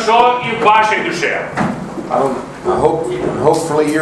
хорошо и в вашей душе. Hopefully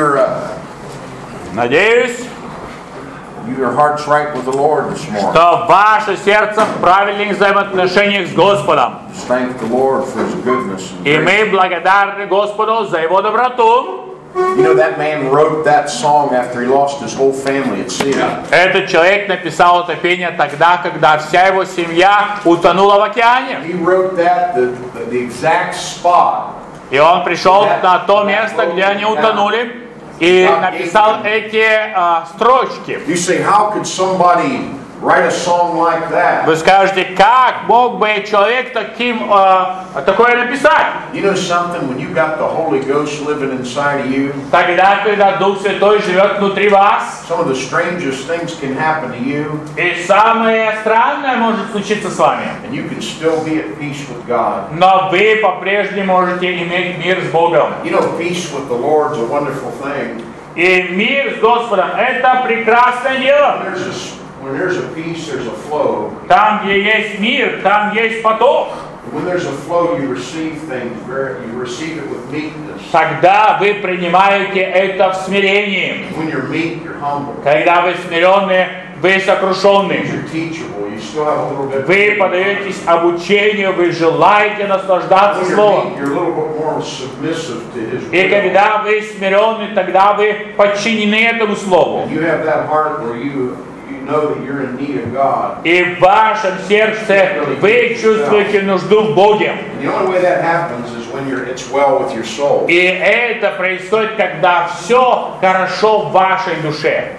Надеюсь, your heart's right with the Lord this morning. что ваше сердце в правильных взаимоотношениях с Господом. Just thank the Lord for His goodness and И grace. мы благодарны Господу за Его доброту. You know, that man wrote that song after he lost his whole family at sea. Этот человек написал это пение тогда, когда вся его семья утонула в океане. He wrote that the exact spot. И он пришел на то место, где они утонули, и написал эти строчки. You say, how could somebody write a song like that? Вы скажете, как мог бы человек такое написать? You know something? When you got the Holy Ghost living inside of you, Тогда, когда Дух Святой живет внутри вас, some of the strangest things can happen to you, и самое странное может случиться с вами, and you can still be at peace with God. но вы по-прежнему можете иметь мир с Богом. You know, peace with the Lord's a wonderful thing. И мир с Господом — это прекрасное дело. When there's a peace, there's a flow. Там, где есть мир, там есть поток. When there's a flow, you receive things. You receive it with meekness. Тогда вы принимаете это в смирении. When you're meek, you're humble. Когда вы смиренны, вы сокрушенны. You're teachable. You still have a little bit. Вы подаетесь обучению, вы желаете наслаждаться When you're Словом. meek, you're a little bit more submissive to His И will. когда вы смиренны, тогда вы подчинены этому Слову. You have that heart where you know that you're in need of God. И в вашем сердце вы чувствуете нужду в Боге. And the only way that happens is when it's well with your soul. И это происходит, когда все хорошо в вашей душе.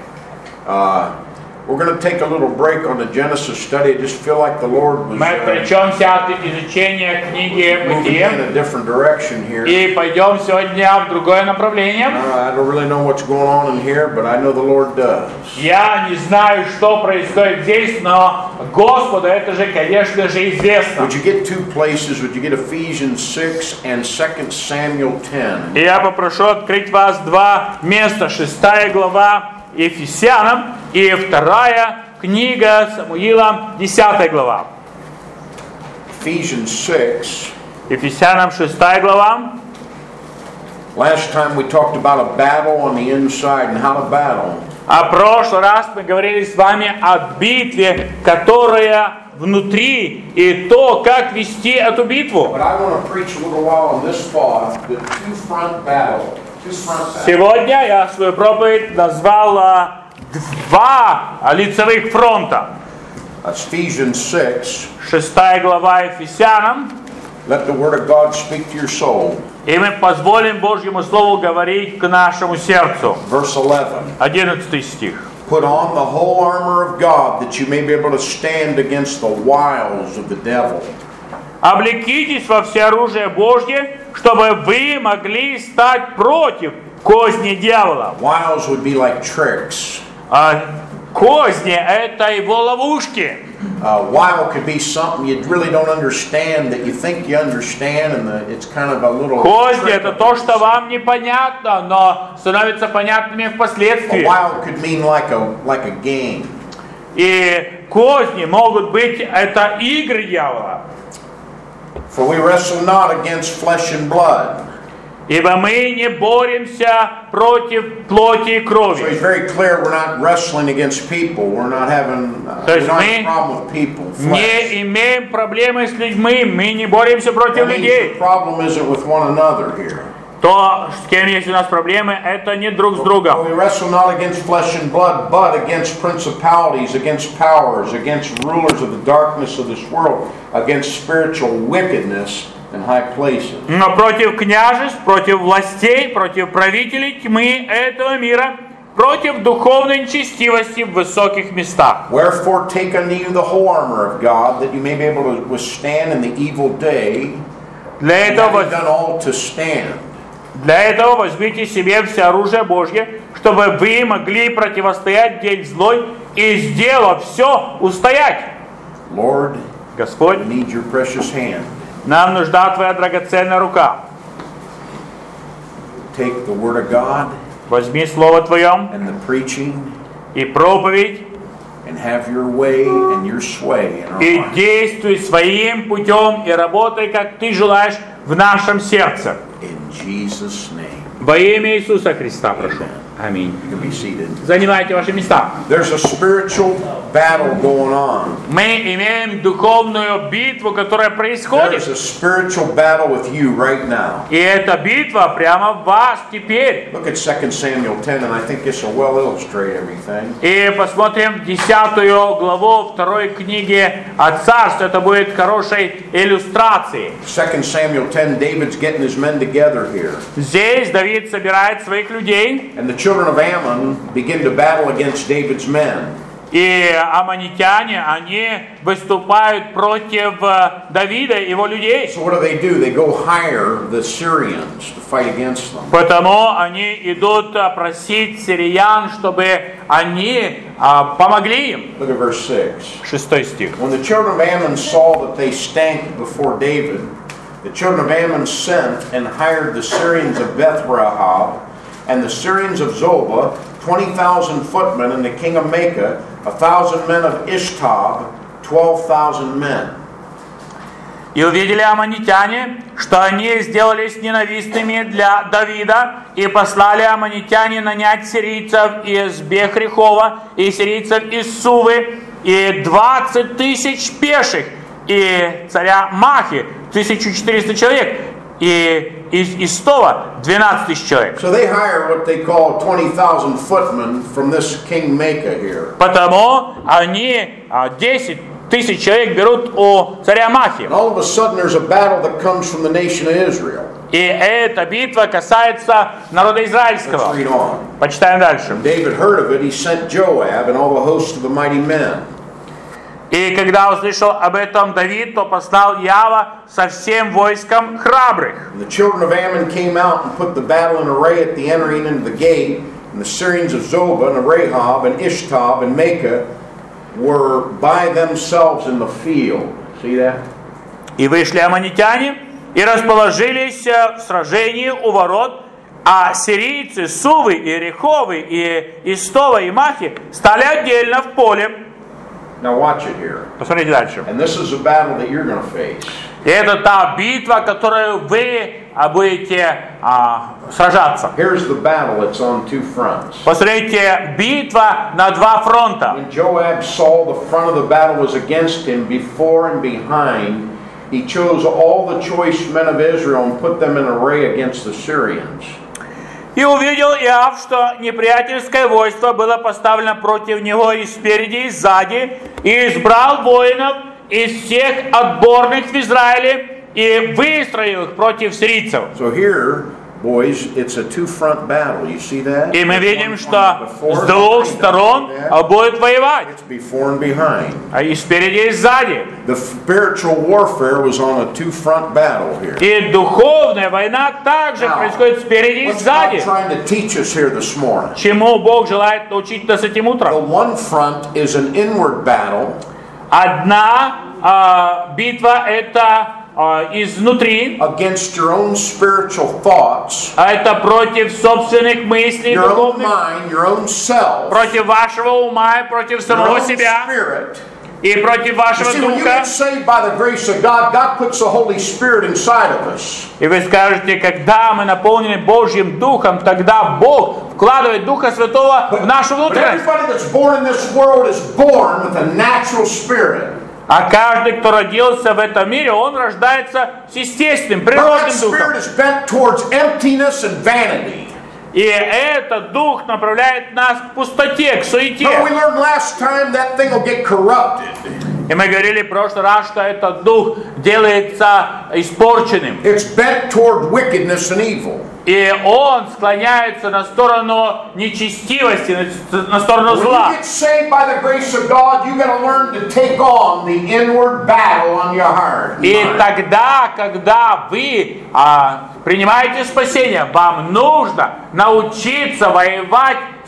We're going to take a little break on the Genesis study. I just feel like the Lord was Мы отвлечемся от изучения книги moving Бытия in a different direction here. и пойдем сегодня в другое направление. I don't really know what's going on in here, but I know the Lord does. Я не знаю, что происходит здесь, но Господу это же, конечно же, известно. Would you get two places? Would you get Ephesians 6 and 2 Samuel 10? И я попрошу открыть вас два места. 6 глава Ефесянам и 2 книга Самуила, 10 глава. Ephesians 6. Ефесянам 6 глава. Last time we talked about a battle on the inside and how to battle. А в прошлый раз мы говорили с вами о битве, которая внутри, и то, как вести эту битву. But I want to preach a little while on this thought, the two-front battle. Сегодня я свою проповедь назвал два лицевых фронта. That's Ephesians 6. 6 глава Ефесянам. Let the word of God speak to your soul. И мы позволим Божьему Слову говорить к нашему сердцу. Verse 11. 11 стих. Put on the whole armor of God that you may be able to stand against the wiles of the devil. Облекитесь во всеоружие Божье, чтобы вы могли стать против козни дьявола. Wiles would be like tricks. Козни — это его ловушки. Wile could be something you really don't understand that you think you understand, and it's kind of a little. Козни — это то, что вам непонятно, но становится понятными впоследствии. A wile could mean like a game. И козни могут быть это игры дьявола. For we wrestle not against flesh and blood. Ибо мы не боремся против плоти и So крови. he's very clear we're not wrestling against people. We're not having То есть we're not мы having a problem with people. Flesh. не имеем проблемы с людьми, мы не боремся против That means the людей. problem isn't with one another here. То, с кем есть у нас проблемы, это не друг с другом. We wrestle not against flesh and blood, but against principalities, against powers, against rulers of the darkness of this world, against spiritual wickedness in high places. Но против княжеств, против властей, против правителей тьмы этого мира, против духовной нечестивости в высоких местах. Wherefore take unto you the whole armor of God, that you may be able to withstand in the evil day, Для and этого having done all to stand. возьмите себе все оружие Божье, чтобы вы могли противостоять день злой и, сделав все, устоять. Lord, Господь, I need your precious hand. нам нужна Твоя драгоценная рука. Take the word of God Возьми Слово Твое and the preaching и проповедь, and have your way and your sway in our и hearts. действуй своим путем, и работай, как Ты желаешь в нашем сердце. In Jesus' name. Во имя Иисуса Христа прошу. Аминь. You can be seated. Занимайте ваши места. There's a spiritual battle going on. Мы имеем духовную битву, которая происходит. There's a spiritual battle with you right now. И эта битва прямо в вас теперь. Look at 2 Samuel 10, and I think this will well illustrate everything. И посмотрим 10 главу 2 книги от Царств. Это будет хорошей иллюстрацией. 2 Samuel 10, David's getting his men together here. Здесь Давид собирает своих людей. And the children of Ammon begin to battle against David's men. И аммонитяне, они выступают против Давида и его людей. So what do? They go hire the Syrians to fight against them. Потому они идут просить сириян, чтобы они помогли им. Look at verse 6. 6 стих. When the children of Ammon saw that they stank before David, the children of Ammon sent and hired the Syrians of Beth-Rahab and the Syrians of Zobah, 20,000 footmen, and the king of Maacah, 1,000 men of Ishtab, 12,000 men. И увидели аммонитяне, что они сделались ненавистными для Давида, и послали аммонитяне нанять сирийцев из Бехрехова и сирийцев из Сувы, и 20 тысяч пеших, и царя Махи, 1400 человек, и из Истова 12 тысяч человек. So they hire what they call 20,000 footmen from this king Maacah here. Потому они 10 тысяч человек берут у царя Махи. And all of a sudden there's a battle that comes from the nation of Israel. И эта битва касается народа израильского. Let's read on. Почитаем дальше. David heard of it, he sent Joab and all the host of the mighty men. И когда услышал об этом Давид, то послал Иоава со всем войском храбрых. And the children of Ammon came out and put the battle in array at the entering into the gate, and the Syrians of Zobah and Rahab and Ishtab and Maacah were by themselves in the field. See that? И вышли аммонитяне и расположились в сражении у ворот, а сирийцы Сувы и Реховы и Истова и Махи стали отдельно в поле. Now watch it here. Посмотрите дальше. And this is a battle that you're going to face. И это та битва, которую вы будете сражаться. Here's the battle. It's on two fronts. Посмотрите, битва на два фронта. When Joab saw the front of the battle was against him, before and behind, he chose all the choice men of Israel and put them in array against the Syrians. И увидел Иоав, что неприятельское войско было поставлено против него и спереди, и сзади, и избрал воинов из всех отборных в Израиле и выстроил их против сирийцев. So here, boys, it's a two-front battle. You see that? И мы видим, что с двух сторон будет воевать. It's before and behind. И спереди, и сзади. The spiritual warfare was on a two-front battle here. И духовная война также происходит спереди и What's God сзади. trying to teach us here this morning? Чему Бог желает научить нас этим The утром? one front is an inward battle. Одна битва это изнутри, Against your own spiritual thoughts, это против собственных мыслей your own духовных, mind, your own self, против вашего ума, против your самого own себя spirit. и против You вашего see, when you духа. get saved by the grace of God, God puts the Holy Spirit inside of us. И вы скажете, когда мы наполнены Божьим Духом, тогда Бог вкладывает Духа Святого в нашу But внутренность. everybody that's born in this world is born with a natural spirit. А каждый, кто родился в этом мире, он рождается с естественным, But that природным spirit духом. is bent towards emptiness and vanity. И этот дух направляет нас к пустоте, к суете. No, we learned last time that thing will get corrupted. И мы говорили в прошлый раз, что этот дух делается испорченным. It's bent toward wickedness and evil. И он склоняется на сторону нечестивости, на сторону When зла. you get saved by the grace of God, you got to learn to take on the inward battle on your heart. И тогда, когда вы принимаете спасение, вам нужно научиться воевать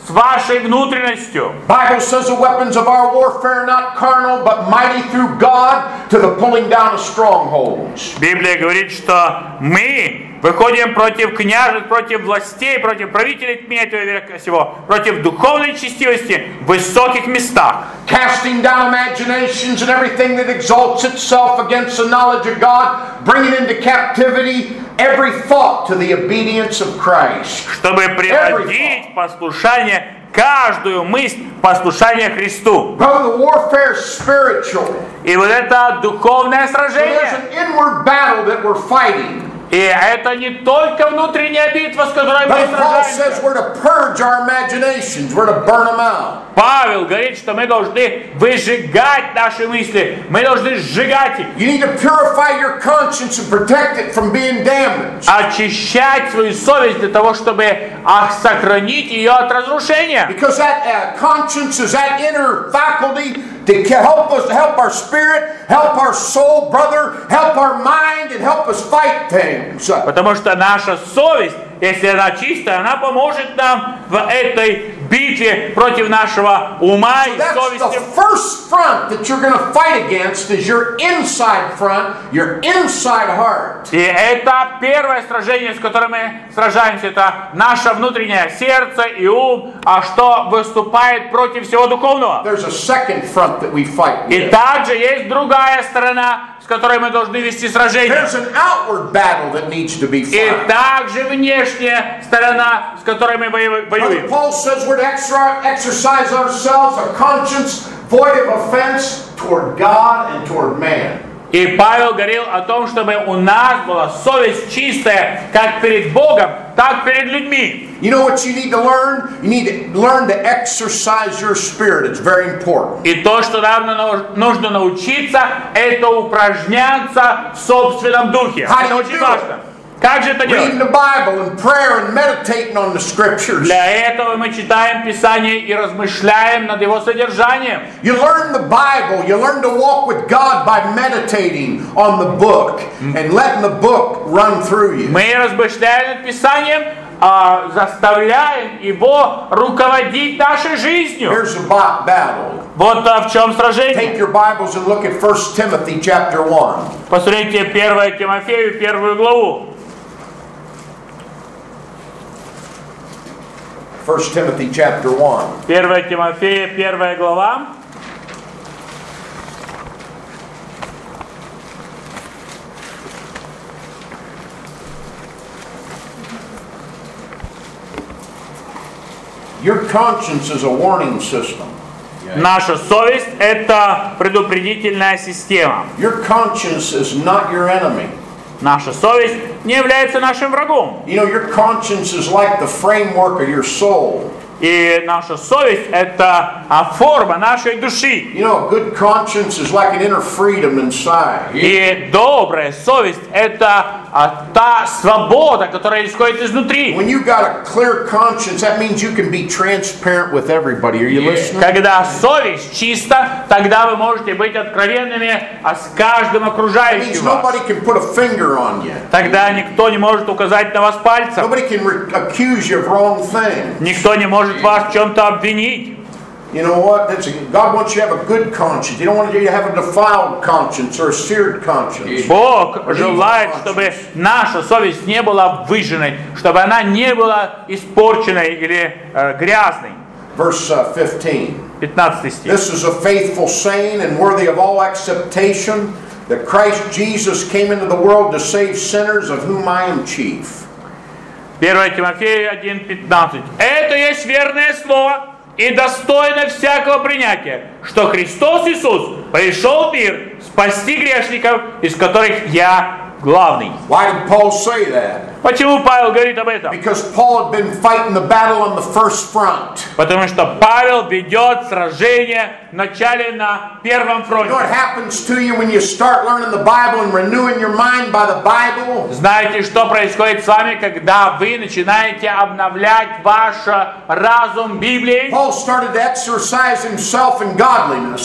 с вашей внутренностью. Bible says the weapons of our warfare are not carnal, but mighty through God to the pulling down of strongholds. Библия говорит, что мы выходим против княжеств, против властей, против правителей тьмы этого века сего, против духовной честивости в высоких местах. Casting down imaginations and everything that exalts itself against the knowledge of God, bringing into captivity every thought to the obedience of Christ. Чтобы приводить в послушание каждую мысль послушания Христу. Brother, the warfare is spiritual. И вот это духовное So there's сражение. an inward battle that we're fighting. И это не только внутренняя битва, с которой мы But Paul сражаемся. says we're to purge our imaginations. We're to burn them out. Павел говорит, что мы должны выжигать наши мысли, мы должны сжигать их, You need to purify your conscience and protect it from being damaged. очищать свою совесть для того, чтобы сохранить ее от разрушения. Because that conscience is that inner faculty to help us, to help our spirit, help our soul, brother, help our mind, and help us fight things. Потому что наша совесть, если она чистая, она поможет нам в этой битве против нашего ума и That's совести. the first front that you're going to fight against is your inside front, your inside heart. И это первое сражение, с которым мы сражаемся, это наше внутреннее сердце и ум, а что выступает против всего духовного. There's a second front that we fight И with. также есть другая сторона, с которой мы должны вести сражение. There's an outward battle that needs to be И fought. также внешняя сторона, с которой мы Brother воюем. Paul says we're to exercise ourselves a conscience void of offense toward God and toward man. И Павел говорил о том, чтобы у нас была совесть чистая, как перед Богом, так перед людьми. You know what you need to learn? You need to learn to exercise your spirit. It's very important. И то, что нам нужно научиться, это упражняться в собственном духе. How do Это you очень do it? важно. Как же это Reading делать? the Bible and prayer and meditating on the scriptures. Для этого мы читаем Писание и размышляем над его содержанием. You learn the Bible. You learn to walk with God by meditating on the book and letting the book run through you. Мы размышляем над Писанием, заставляем его руководить нашей жизнью. Here's the battle. Вот в чем сражение. Take your Bibles and look at 1 Timothy chapter 1. Посмотрите 1 Тимофею, 1 главу. 1 Timothy chapter 1. 1 Тимофея, 1 глава. Your conscience is a warning system. Наша совесть – это предупредительная система. Your conscience is not your enemy. Наша совесть не является нашим врагом. You know, your conscience is like the framework of your soul. И наша совесть – это форма нашей души. You know, a good conscience is like an inner freedom inside. И добрая совесть – это та свобода, которая исходит изнутри. When you got a clear conscience, that means you can be transparent with everybody. Are you listening? Когда совесть чиста, тогда вы можете быть откровенными с каждым That means окружающим вас. nobody can put a finger on you. Тогда никто не может указать на вас пальцем. Nobody can accuse you of wrong things. Никто не может вас в чем-то обвинить. You know what? God wants you to have a good conscience. He don't want you to have a defiled conscience or a seared conscience. Бог желает, чтобы наша совесть не была выжженной, чтобы она не была испорченной или грязной. Verse 15. 15 стих. This is a faithful saying and worthy of all acceptation, that Christ Jesus came into the world to save sinners, of whom I am chief. 1 Тимофея 1:15. Это есть верное слово и достойно всякого принятия, что Христос Иисус пришел в мир спасти грешников, из которых я главный. Why did Paul say that? Почему Павел говорит об этом? Because Paul had been fighting the battle on the first front. Потому что Павел ведет сражение вначале на первом You know what фронте. happens to you when you start learning the Bible and renewing your mind by the Bible? Знаете, что происходит с вами, когда вы начинаете обновлять ваш разум Библией? Paul started to exercise himself in godliness.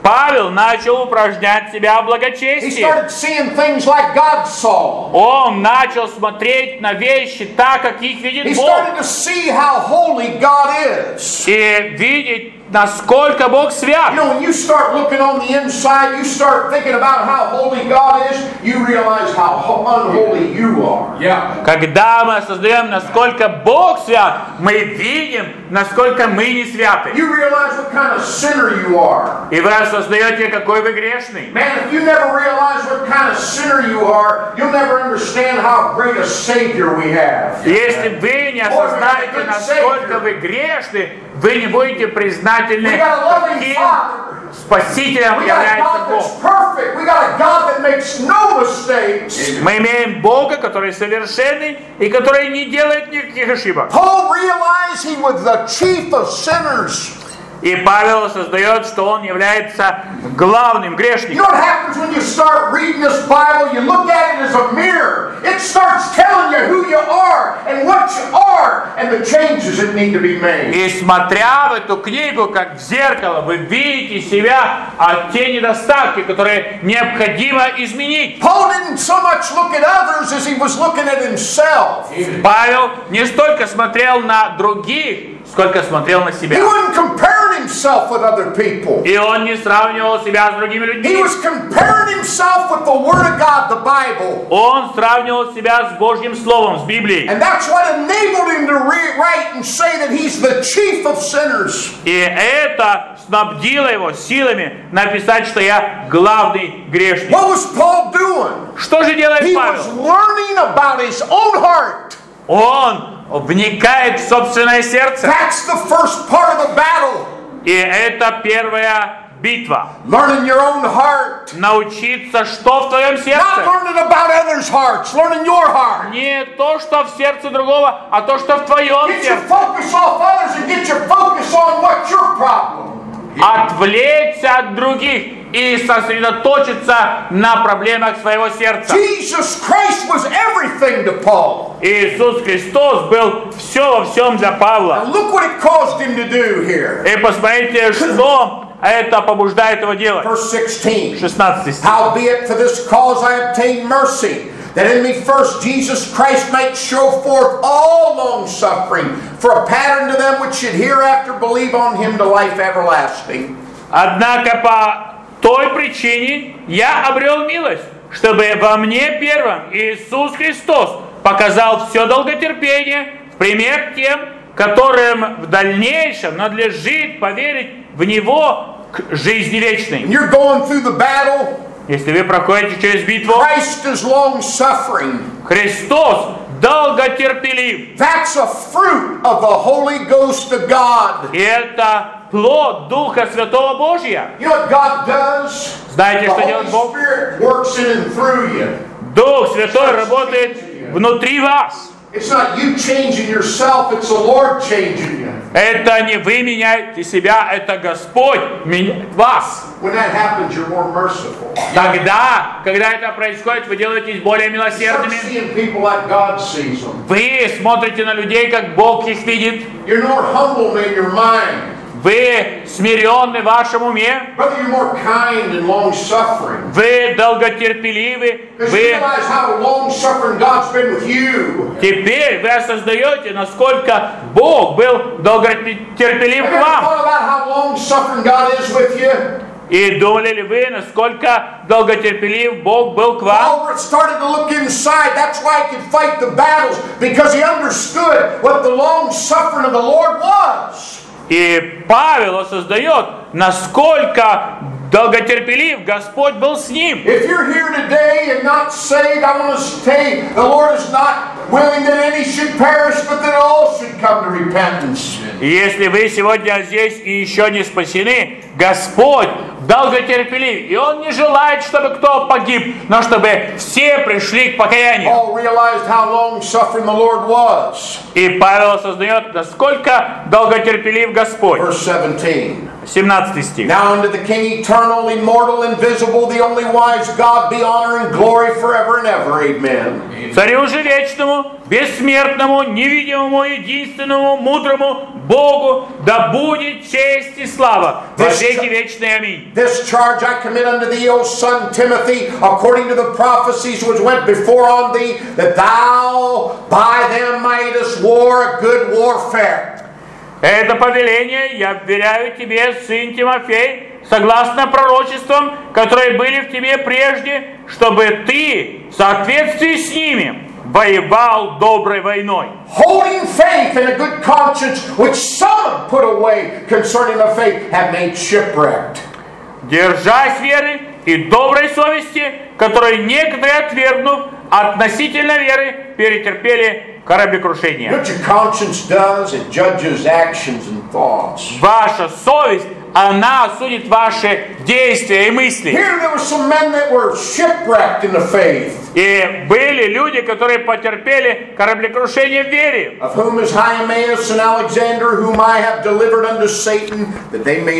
Павел начал упражнять себя в He благочестии. started seeing things like God saw. Он начал смотреть на вещи так, как их He видит Бог. started to see how holy God is. И видеть, насколько Бог свят. You know, when you start looking on the inside, you start thinking about how holy God is, you realize how unholy you are. Когда мы осознаем, насколько Бог свят, мы видим, насколько мы не святы. You realize what kind of sinner you are. И вы осознаете, какой вы грешный. Man, if you never realize what kind of sinner you are, you'll never understand how great a Savior we have. Если вы не осознаете, насколько вы грешны, вы не будете признательны, We got a loving каким Father. Спасителем We got a является God Бог. that's perfect. We got a God that makes no mistakes. Мы имеем Бога, который совершенный и который не делает никаких ошибок. Paul realized he was the chief of sinners. И Павел осознает, что он является главным You грешником. know what happens when you start reading this Bible? You look at it as a mirror. It starts telling you who you are and what you are and the changes that need to be made. И смотря в эту книгу, как в зеркало, вы видите себя, а те недостатки, которые необходимо изменить. Paul didn't so much look at others as he was looking at himself. Павел не столько смотрел на других, сколько смотрел на He себя. wasn't comparing himself with other people. И он не сравнивал себя с другими He людьми. was comparing himself with the Word of God, the Bible. Он сравнивал себя с Божьим Словом, с Библией. And that's what enabled him to write and say that he's the chief of sinners. И это снабдило его силами написать, что я главный грешник. What was Paul doing? Что же делает He was Павел? learning about his own heart. Он вникает в собственное сердце. That's the first part of the battle. И это первая битва. Learning your own heart. Научиться, что в твоем Not сердце. learning about others' hearts, learning your heart. Не то, что в сердце другого, а то, что в твоем Get your сердце. focus off others and get your focus on what's your problem. Отвлечься от других и сосредоточиться на проблемах своего сердца. Jesus Christ was everything to Paul. Иисус Христос был все во всем для Now Павла. look what it caused him to do here. И посмотрите, что это побуждает его делать. Verse 16. 16 стих. Howbeit for this cause I obtained mercy, that in me first Jesus Christ might show forth all long suffering, for a pattern to them which should hereafter believe on him to life everlasting. Однако по той причине я обрел милость, чтобы во мне первым Иисус Христос показал все долготерпение в пример тем, которым в дальнейшем надлежит поверить в Него к жизни вечной. When you're going through the battle, Если вы проходите через битву, Christ is long suffering. Христос долготерпелив. That's a fruit of the Holy Ghost of God. И это плод Духа Святого Божия. You know what God does? Знаете, The что Holy делает Бог? Spirit works in and through you. Дух Святой работает внутри вас. It's not you changing yourself, it's the Lord changing you. Это не вы меняете себя, это Господь меняет вас. When that happens, you're more merciful. Тогда, когда это происходит, вы делаетесь более You start милосердными. seeing people like God sees them. Вы смотрите на людей, как Бог их видит. You're more humble in your mind. Вы смиренны в вашем уме. Brother, you're more kind and long-suffering. Вы долготерпеливы. Because you Вы realize how long-suffering God's been with you. теперь вы осознаете, насколько Бог был долготерпелив Have к you ever вам. thought about how long-suffering God is with you? И думали ли вы, насколько долготерпелив Бог был к вам? Paul started to look inside. That's why he could fight the battles, because he understood what the long-suffering of the Lord was. И Павел осознает, насколько долготерпелив Господь был с ним. If you're here today and not saved, I want to say the Lord is not willing that any should perish, but that all should come to repentance. И если вы сегодня здесь и еще не спасены, Господь долготерпелив, и Он не желает, чтобы кто погиб, но чтобы все пришли к покаянию. Paul realized how long-suffering the Lord was. И Павел осознает, насколько долготерпелив Господь. Verse 17. 17 стих. Now unto the King eternal, immortal, invisible, the only wise God, be honor and glory forever and ever. Amen. Царю же вечному, бессмертному, невидимому, единственному, мудрому, Богу да будет честь и слава во веки вечные. Аминь. This charge I commit unto thee, O son Timothy, according to the prophecies which went before on thee, that thou by them mightest war a good warfare. Это повеление я вверяю тебе, сын Тимофей, согласно пророчествам, которые были в тебе прежде, чтобы ты в соответствии с ними воевал доброй войной. Holding faith and a good conscience, which some put away concerning the faith, have made shipwrecked. Держась веры и доброй совести, которые некоторые, отвергнув относительно веры, перетерпели кораблекрушение. What your conscience does, it judges actions and thoughts. Ваша совесть, она судит ваши действия и мысли. Here there were some men that were shipwrecked in the faith. И были люди, которые потерпели кораблекрушение в вере. Of whom is Hymenaeus and Alexander, whom I have delivered unto Satan, that they may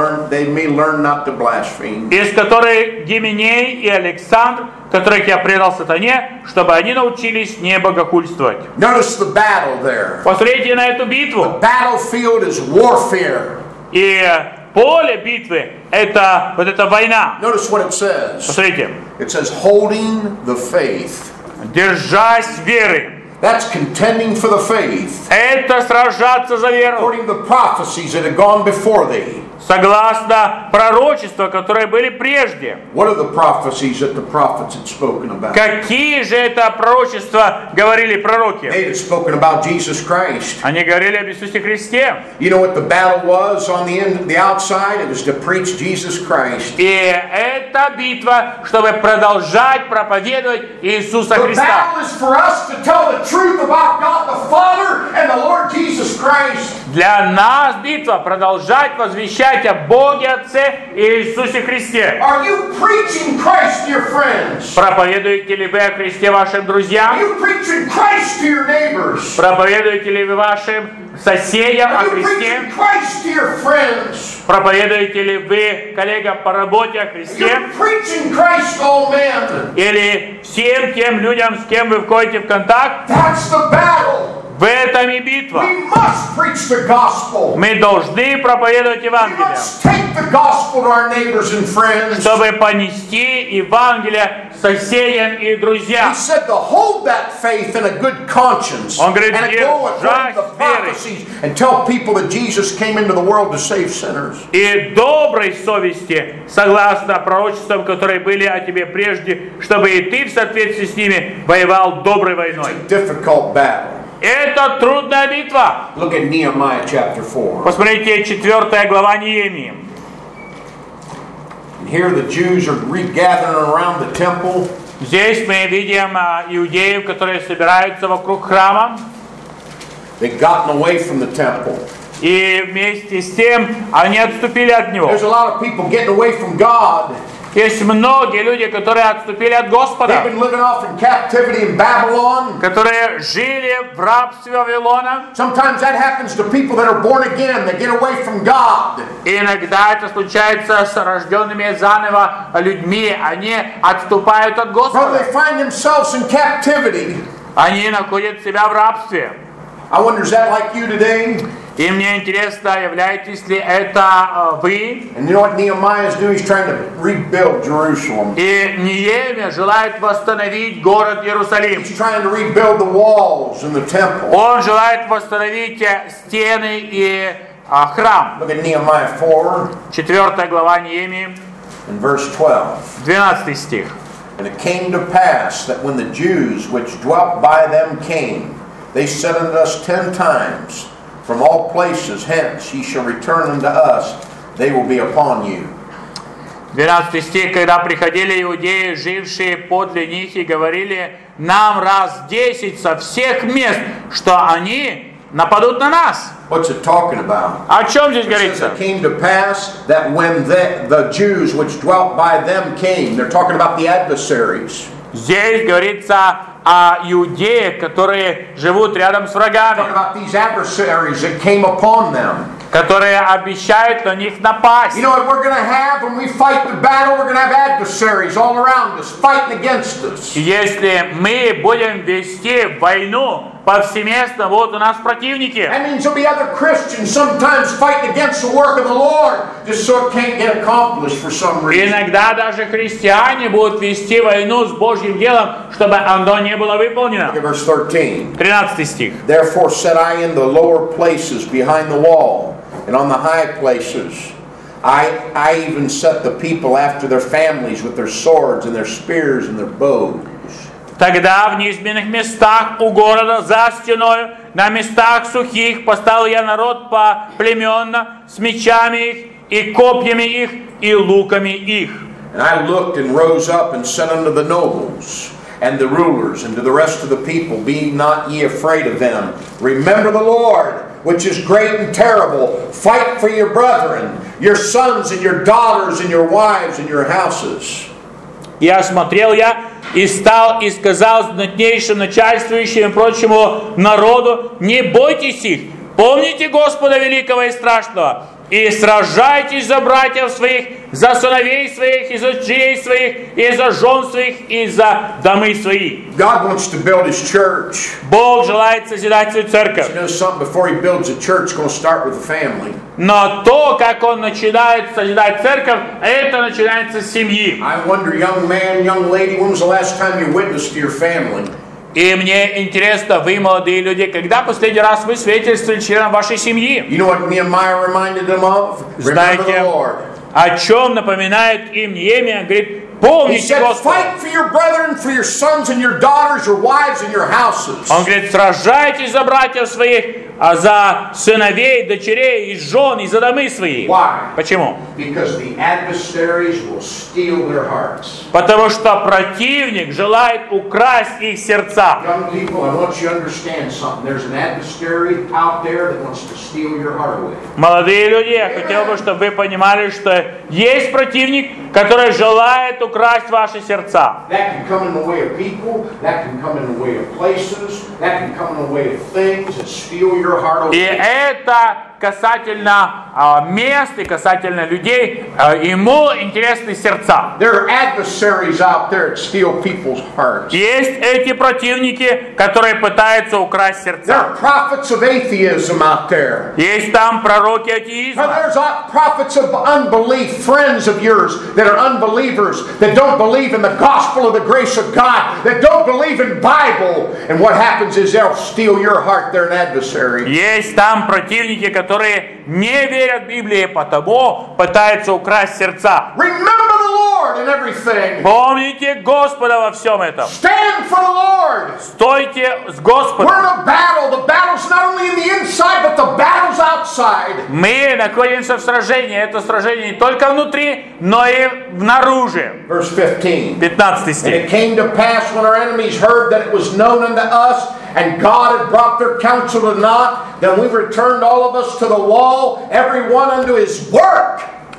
learn not to blaspheme. Из которых Гименей и Александр, которых я предал сатане, чтобы они научились не богохульствовать. Notice the battle there. Посмотрите на эту битву. The battlefield is warfare. И поле битвы – это вот эта война. Notice what it says. Посмотрите. It says, holding the faith. Держась веры. That's contending for the faith. Это сражаться за веру. According to the prophecies that had gone before thee. Согласно пророчествам, которые были прежде. What are the prophecies that the prophets had spoken about? Какие же это пророчества говорили пророки? They had spoken about Jesus Christ. Они говорили об Иисусе Христе. You know what the battle was on the outside? It was to preach Jesus Christ. И это битва, чтобы продолжать проповедовать Иисуса The Христа. battle is for us to tell the truth about God the Father and the Lord Jesus Christ. Для нас битва продолжать возвещать о Боге Отце и Иисусе Христе. Are you preaching Christ to your friends? Проповедуете ли вы о Христе вашим Are друзьям? you preaching Christ to your neighbors? Проповедуете ли вы вашим соседям о Are you Христе? preaching Christ to your friends? Проповедуете ли вы коллегам по работе о Христе? You're preaching Christ to all men. Или всем тем людям, с кем вы входите в контакт? That's the battle. В этом и битва. We must preach the gospel. Мы должны проповедовать We Евангелие, must take the gospel to our neighbors and friends. чтобы понести Евангелие соседям и He друзьям. said to hold that faith in a good conscience Он говорит, and go according to the держась веры. prophecies and tell people that Jesus came into the world to save sinners. И доброй совести, согласно пророчествам, которые были о тебе прежде, чтобы и ты в соответствии с ними воевал доброй войной. Difficult battle. Это трудная битва. Look at Nehemiah chapter 4. Посмотрите, 4 глава Неемии. And here the Jews are regathering around the temple. Здесь мы видим иудеев, которые собираются вокруг храма. They've gotten away from the temple. И вместе с тем они отступили от него. There's a lot of people getting away from God. Есть многие люди, которые отступили от Господа, They've been living off in captivity in Babylon. которые жили в рабстве Вавилона. Sometimes that happens to people that are born again. They get away from God. И иногда это случается с рожденными заново людьми. Они отступают от Brother, Господа. they find themselves in captivity. Они находят себя в рабстве. I wonder, is that like you today? И мне интересно, являетесь ли это вы? And you know what Nehemiah is doing? He's trying to rebuild Jerusalem. И Неемия желает восстановить город Иерусалим. He's trying to rebuild the walls and the temple. Он желает восстановить стены и храм. Look at Nehemiah 4 4 глава Неемии, and verse 12. 12 стих. And it came to pass that when the Jews which dwelt by them came, they said unto us 10 times, From all places hence ye shall return unto us, they will be upon you. 12 стих. Когда приходили иудеи, жившие подле них, и говорили нам раз 10 со всех мест, что они нападут на нас. What's it talking about? О чем здесь It says говорится? it came to pass that when the Jews which dwelt by them came, they're talking about the adversaries. Здесь говорится о иудеях, которые живут рядом с Talking врагами, about these adversaries that came upon them. которые обещают на них напасть. You know what we're going to have when we fight the battle? We're going to have adversaries all around us fighting against us. Если мы будем вести войну, повсеместно вот у нас противники. That means there'll be other Christians sometimes fighting against the work of the Lord just so it can't get accomplished for some reason. Иногда даже христиане будут вести войну с Божьим делом, чтобы оно не было выполнено. Look at verse 13. 13 стих. Therefore set I in the lower places behind the wall, and on the high places I even set the people after their families with their swords and their spears and their bows. Тогда в низменных местах у города за стеною, на местах сухих поставил я народ поплеменно с мечами их и копьями их и луками их. And I looked and rose up and said unto the nobles and the rulers and to the rest of the people, be not ye afraid of them. Remember the Lord, which is great and terrible. Fight for your brethren, your sons and your daughters and your wives and your houses. И осмотрел я, и стал, и сказал знатнейшим начальствующим и прочему народу, не бойтесь их, помните Господа великого и страшного, и сражайтесь за братьев своих, за сыновей своих, и за дочерей своих, и за жен своих, и за домы свои. God wants to build His church. Бог желает созидать свою церковь. You know something? Before He builds a church, it's going to start with the family. Но то, как Он начинает созидать церковь, это начинается с семьи. I wonder, young man, young lady, when was the last time you witnessed to your family? И мне интересно, вы, молодые люди, когда последний раз вы свидетельствовали членам вашей семьи? You know what Nehemiah reminded them of? Remember the Lord. О чем напоминает им Неемия? Говорит, He помните said, Господа. fight for your brethren, for your sons and your daughters, your wives and your houses. Он говорит, сражайтесь за братьев своих, а за сыновей, дочерей, и жен, и за домы свои. Why? Почему? Because the adversaries will steal their hearts. Потому что противник желает украсть их сердца. Young people, I want you to understand something. There's an adversary out there that wants to steal your heart away. Молодые люди, я хотел бы, чтобы вы понимали, что есть противник, который желает украсть ваши сердца. That can come in the way of people, that can come in the way of places, that can come in the way of things and steal your heart И away. это касательно мест и касательно людей, ему интересны сердца. There are adversaries out there that steal people's hearts. Есть эти противники, которые пытаются украсть There сердца. are prophets of atheism out there. Есть там пророки Now, атеизма. there's prophets of unbelief, friends of yours that are unbelievers, that don't believe in the gospel of the grace of God, that don't believe in Bible. And what happens is they'll steal your heart. They're an adversary. Есть там противники, которые не верят в Библии, потому пытаются украсть сердца. Remember the Lord in everything. Помните Господа во всем этом. Stand for the Lord. Стойте с We're Господом. in a battle. The battle's not only in the inside, but the battle's outside. Мы находимся в сражении. Это сражение не только внутри, но и внаружи. Verse 15. 15 And стих. it came to pass when our enemies heard that it was known unto us, and God had brought their counsel to naught, then we returned all of us to the wall, every one unto his work.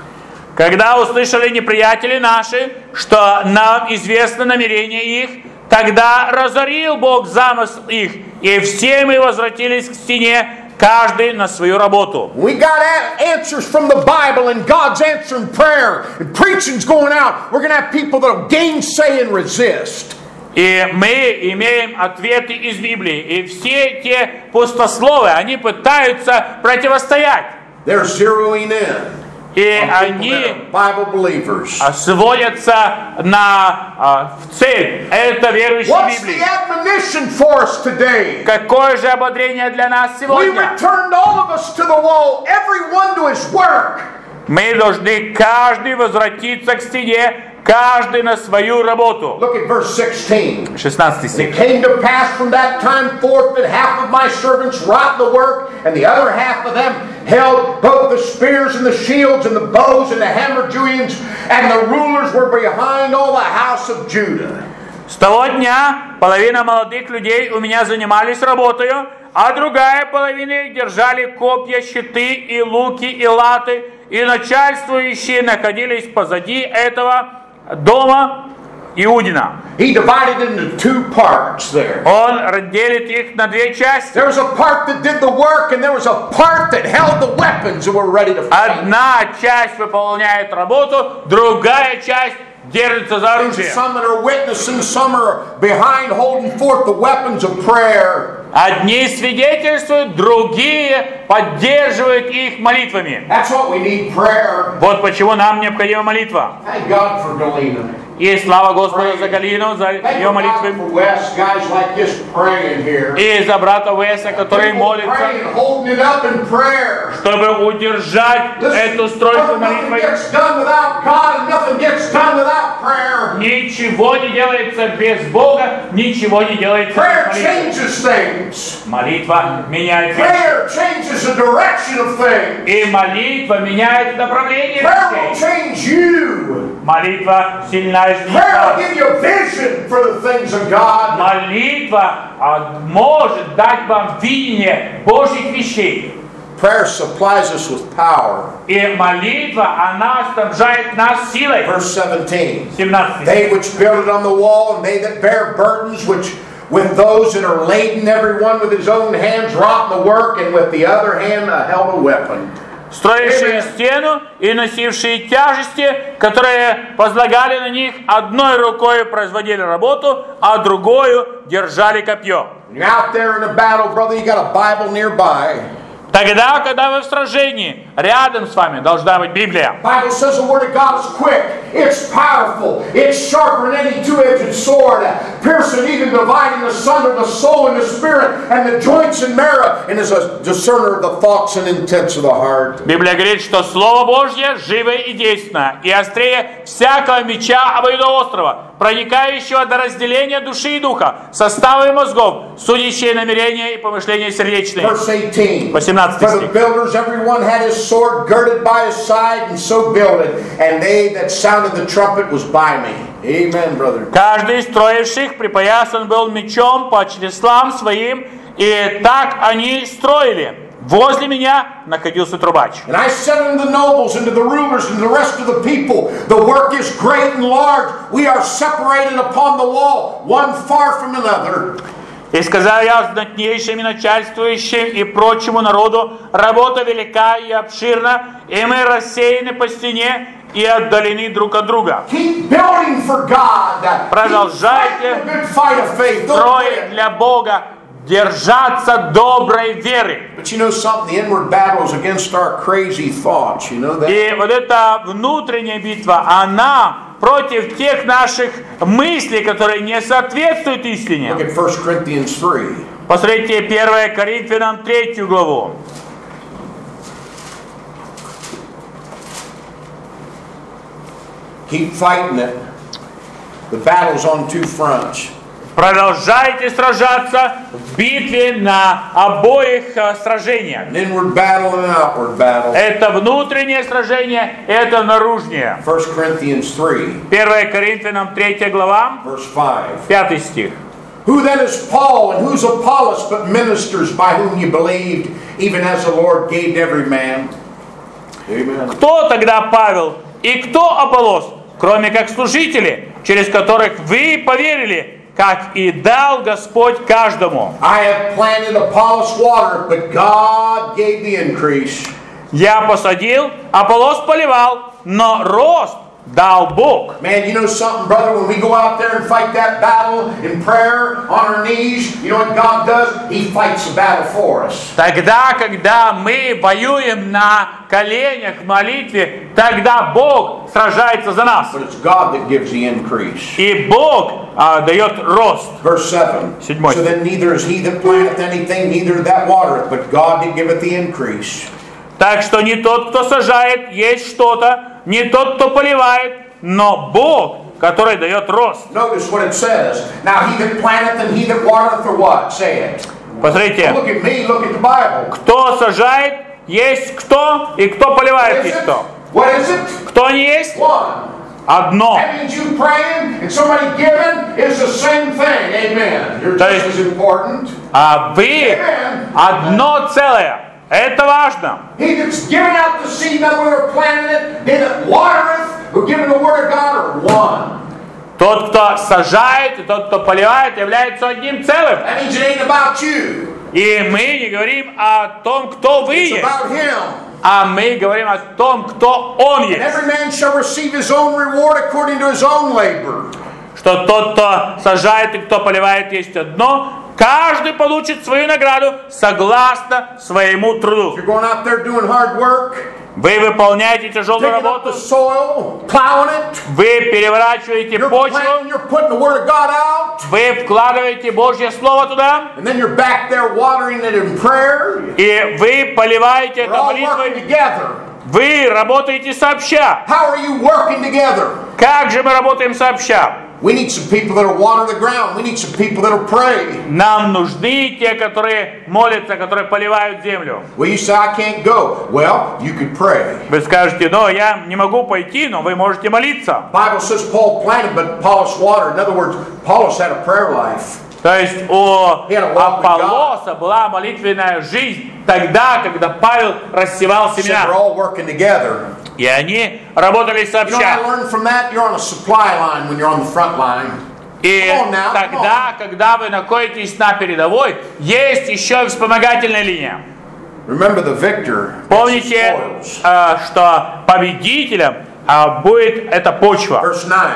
Когда услышали неприятели наши, что нам известно намерение их, тогда разорил Бог замысл их, и все мы возвратились к стене, каждый на свою работу. We got answers from the Bible, and God's answering prayer, and preaching's going out. We're going to have people that'll gainsay and resist. И мы имеем ответы из Библии. И все те пустословы, они пытаются противостоять. They're zeroing in И on people that они are Bible believers. сводятся в цель. Это верующие What's the Библии. admonition for us today? Какое же ободрение для нас We сегодня? returned all of us to the wall, everyone to his work. Мы должны каждый возвратиться к стене, каждый на свою работу. Look at verse 16. 16 And it стих. came to pass from that time forth that half of my servants wrought the work, and the other half of them held both the spears and the shields and the bows and the hammer-joyings, and the rulers were behind all the house of Judah. С того дня половина молодых людей у меня занимались работою, а другая половина их держали копья, щиты и луки и латы, и начальствующие находились позади этого дома Иудина. He divided into two parts there. Он разделит их на две части. There was a part that did the work, and there was a part that held the weapons and were ready to fight. Одна часть выполняет работу, другая часть держится за оружие. Some that are witnessing, some are behind holding forth the weapons of prayer. Одни свидетельствуют, другие поддерживают их молитвами. That's what we need, prayer. Вот почему нам необходима молитва. Thank God for Galena. И слава Господу за Галину, за Thank ее God молитвы. for Wes, guys like this praying here. И за брата Уэса, который People молится, praying, holding it up in prayer. чтобы удержать эту стройку Nothing молитвой. gets done without God, and nothing gets done without prayer. Ничего не делается без Бога, ничего не делается Prayer без молитвы. changes things. Молитва меняет вещи. Prayer changes the direction of things. И молитва меняет направление Prayer will вещей. change you. Молитва сильна изменит Prayer will вас. give you a vision for the things of God. Молитва может дать вам видение Божьих вещей. Prayer supplies us with power. И молитва, она снабжает нас силой. Verse 17. 17. They which build it on the wall, and they that bear burdens, which with those that are laden, every one with his own hands wrought the work, and with the other hand held a weapon. Строившие стену и носившие тяжести, которые возлагали на них, одной рукой производили работу, а другою держали копье. When you're out there in a battle, brother, you got a Bible nearby. Тогда, когда вы в сражении, рядом с вами должна быть Библия. Bible says the Word of God is quick, it's powerful, it's sharper than any two-edged sword, piercing even dividing asunder the soul and the spirit and the joints and marrow, and is a discerner of the thoughts and intents of the heart. Библия говорит, что Слово Божье живое и действенное, и острее всякого меча обоюдоострого, проникающего до разделения души и духа, состава и мозгов, судящие намерения и помышления сердечные. Verse 18. 18 For the стих. builders, everyone had his sword girded by his side, and so builded, and they that sounded the trumpet was by me. Amen, brother. Каждый из строивших припоясан был мечом по чреслам своим, и так они строили. Возле меня находился трубач. And I said unto the nobles and to the rulers and to the rest of the people, the work is great and large. We are separated upon the wall, one far from another. И сказал я знатнейшим и начальствующим и прочему народу, работа велика и обширна, и мы рассеяны по стене и отдалены друг от друга. Keep building for God. Продолжайте Keep fighting the good fight of faith. Don't строить quit. для Бога, держаться доброй веры. But you know something? The inward battle is against our crazy thoughts. You know that? И вот эта внутренняя битва, она против тех наших мыслей, которые не соответствуют истине. Look at 1 Corinthians 3. Посмотрите 1 Коринфянам 3 главу. Keep fighting it. The battle's on two fronts. Продолжайте сражаться в битве на обоих сражениях. An inward battle and an outward battle. Это внутреннее сражение, это наружнее. 1 Corinthians 3, 1 Коринфянам 3 глава, verse 5. 5 стих. Who then is Paul and who's Apollos but ministers by whom you believed, even as the Lord gave to every man? Amen. Кто тогда Павел и кто Аполлос, кроме как служители, через которых вы поверили, как и дал Господь каждому? I have planted, Apollos watered, but God gave the increase. Я посадил, Аполлос поливал, но рост дал Бог. Man, you know something, brother? When we go out there and fight that battle in prayer, on our knees, you know what God does? He fights the battle for us. Тогда, когда мы воюем на коленях в молитве, тогда Бог сражается за нас. But it's God that gives the increase. И Бог дает рост. Verse 7. Седьмой. So then neither is he that planteth anything, neither that watereth, but God that giveth the increase. Так что не тот, кто сажает, есть что-то, не тот, кто поливает, но Бог, который дает рост. Notice what it says. Now he that planteth and he that watereth are what? Say it. Посмотрите, Look at me, look at the Bible. кто сажает, есть кто, и кто What поливает, is есть it? кто. What is it? Кто не есть? One. Одно. That means you praying and somebody giving is the same thing. Amen. You're То just есть- as important. А вы Amen. одно целое. Это важно. He that's giving out the seed, that we are planting it, he that watereth, who giving the word of God are one. Тот, кто сажает, и тот, кто поливает, является одним целым. That means it ain't about you. И мы не говорим о том, кто вы It's есть, about him. а мы говорим о том, кто он And есть. every man shall receive his own reward according to his own labor. Что тот, кто сажает и кто поливает, есть одно, Каждый получит свою награду согласно своему труду. You're going out there doing hard work, Вы выполняете тяжелую digging up the работу, soil, plowing it. вы переворачиваете You're почву, planting, you're putting the word of God out, вы вкладываете Божье Слово туда, and then you're back there watering it in prayer. и вы поливаете We're это all working молитвой. together. Вы работаете сообща. How are you working together? Как же мы работаем сообща? We need some people that'll water the ground. We need some people that'll pray. Нам нужны те, которые молятся, которые поливают землю. Well, you say, I can't go. Well, you could pray. Вы скажете, но я не могу пойти, но вы можете молиться. Bible says Paul planted, but Apollos watered. In other words, Apollos had a prayer life. То есть у Аполлоса была молитвенная жизнь тогда, когда Павел рассевал He said, семена. we're all working together. И они работали You know what I сообща. learned from that? You're on a supply line when you're on the front line. И Come on now, тогда, когда вы находитесь на передовой, есть еще и вспомогательная линия. Remember the victor. Помните, что победителем будет эта почва. Verse 9.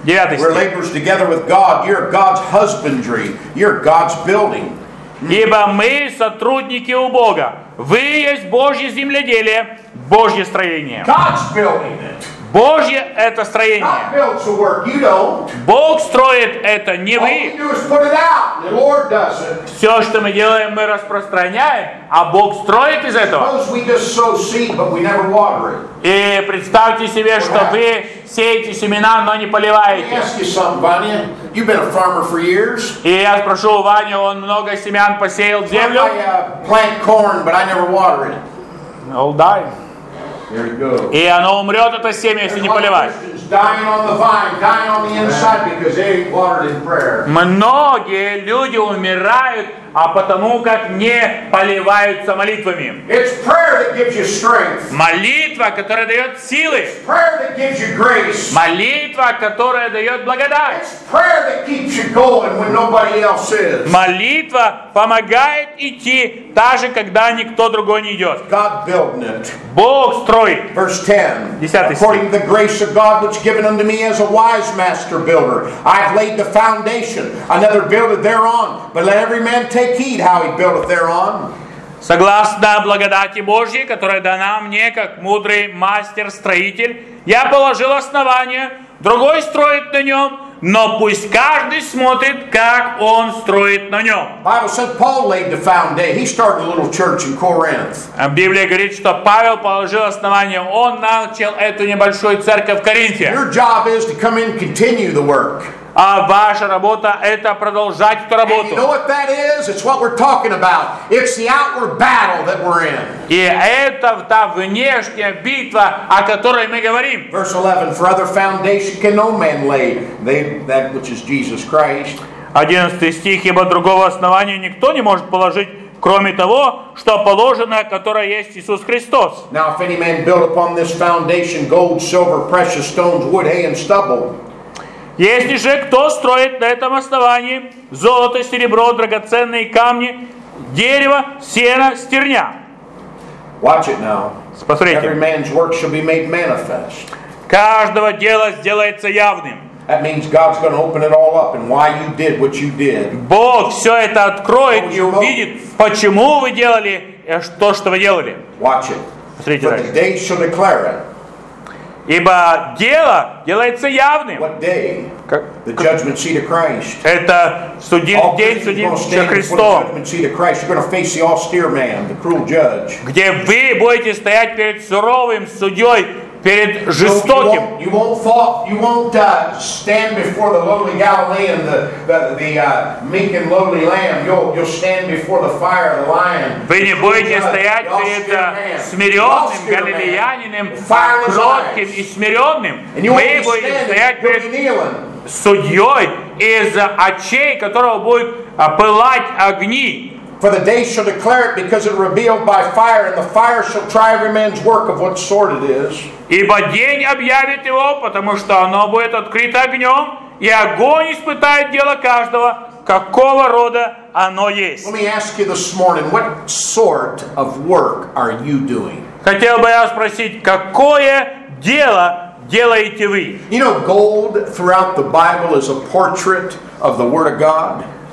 9 We're стих. laborers together with God. You're God's husbandry. You're God's building. Ибо мы сотрудники у Бога. Вы есть Божье земледелие, Божье строение. God's building it. Божье это строение. God builds the work. You don't. Bог строит это, не All we вы. do is put it out. The Lord does it. Все, что мы делаем, мы распространяем, а Бог строит из этого. Suppose we just sow seed, but we never water it. И представьте себе, что вы сеете семена, но не Let me поливаете. ask you something, Vanya. You've been a farmer for years. И я спрошу у Вани, он много семян посеял в землю. I plant corn, but I never water it. All die. There you go. И оно умрет, это семя, если не поливать. Dying on the vine, dying on the inside because they ain't watered in prayer. Многие люди умирают, а потому как не поливаются молитвами. It's prayer that gives you strength. Молитва, которая дает силы. Prayer that gives you grace. Молитва, которая дает благодать. It's prayer that keeps you going when nobody else is. Молитва помогает идти, даже когда никто другой не идет. God building it. Бог строит. Verse 10. 10 стих. According to the grace of God which given unto me as a wise master builder, I've laid the foundation, another buildeth thereon. But let every man take heed how he buildeth thereon. Согласно благодати Божьей, которая дана мне, как мудрый мастер-строитель, я положил основание, другой строит на нем, но пусть каждый смотрит, как он строит на нем. Bible said Paul laid the foundation. He started a little church in Corinth. Библия говорит, что Павел положил основание, он начал эту небольшую церковь в Коринфе. Your job is to come in and continue the work. А ваша работа это продолжать эту And you know работу. what that is? It's what we're talking about. It's the outward battle that we're in. И это та внешняя битва, о которой мы говорим. Verse 11, for other foundation can no man lay, that which is Jesus Christ. 11 стих, ибо другого основания никто не может положить, кроме того, что положено, которое есть Иисус Христос. Now if any man build upon this foundation gold, silver, precious stones, wood, hay, and stubble. Если же кто строит на этом основании золото, серебро, драгоценные камни, дерево, сено, стерня. Watch it now. Every Посмотрите. man's work shall be made manifest. Каждого дела сделается явным. That means God's going to open it all up and why you did what you did. Бог все это откроет и увидит, почему вы делали то, что вы делали. Watch it. Смотрите For the дальше. day shall declare it. Ибо дело делается явным. What day? Как- The judgment seat of Christ. Это All день Christians are going to судилища stand before the Христова, judgment seat of Christ. You're going to face the austere man, the cruel judge. где вы будете стоять перед суровым судьей, перед You жестоким. won't stand before the lowly Galilean, the meek and lowly lamb. You'll stand before the fire of the lion. Вы не the будете judge, стоять the перед austere man, the смиренным austere man, галилеянином, fireless кротким eyes. и смиренным. And you won't Вы be будете standing, стоять you'll be перед kneeling. судьей, из очей которого будут пылать огни. For the day shall declare it, because it revealed by fire, and the fire shall try every man's work of what sort it is. Ибо день объявит его, потому что оно будет открыто огнем, и огонь испытает дело каждого, какого рода оно есть. Let me ask you this morning, what sort of work are you doing? Хотел бы я спросить, какое дело делаете вы? You know, gold throughout the Bible is a portrait of the Word of God.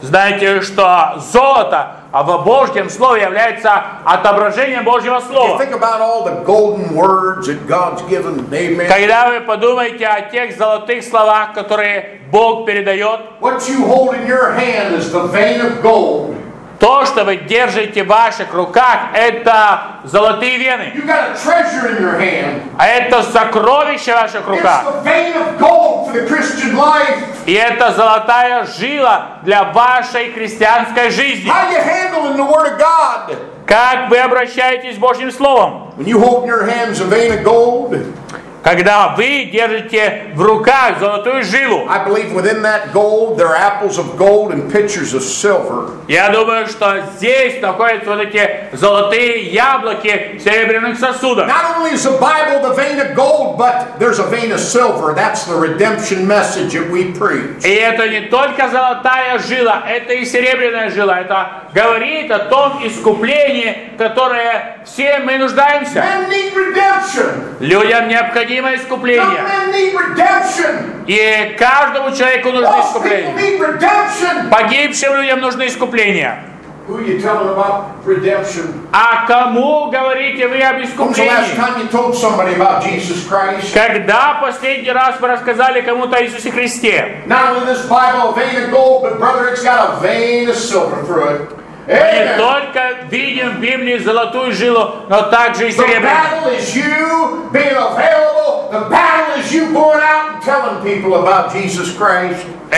Знаете, что золото в Божьем Слове является отображением Божьего Слова. Think about all the golden words that God's given. Amen. Когда вы подумаете о тех золотых словах, которые Бог передает, What you hold in your hand is the vein of gold. то, что вы держите в ваших руках, это золотые вены. You got a treasure in your hand. А это сокровище в ваших It's руках. the vein of gold for the Christian life. И это золотая жила для вашей христианской жизни. How you handling the Word of God? Как вы обращаетесь с Божьим Словом? When you hold in your hands a vein of gold, Когда вы держите в руках золотую жилу, I believe within that gold there are apples of gold and pitchers of silver. я думаю, что здесь находятся вот эти золотые яблоки в серебряных сосудах. Not only is the Bible the vein of gold, but there's a vein of silver. That's the redemption message that we preach. И это не только золотая жила, это и серебряная жила. Это говорит о том искуплении, которое все мы нуждаемся. Men need redemption. Людям необходимо Young искупление. men need redemption. И каждому человеку нужно Lost people искупление. need redemption. Погибшим людям нужно искупление. Who are you telling about redemption? А кому говорите вы об When's the last искуплении? time you told somebody about Jesus Christ? Когда последний раз вы рассказали кому-то о Иисусе Христе? Not only this Bible a vein of gold, but brother, it's got a vein of silver through it. Мы не Amen. только видим в Библии золотую жилу, но также и The серебряную. battle is you being available. The battle is you going out and telling people about Jesus Christ.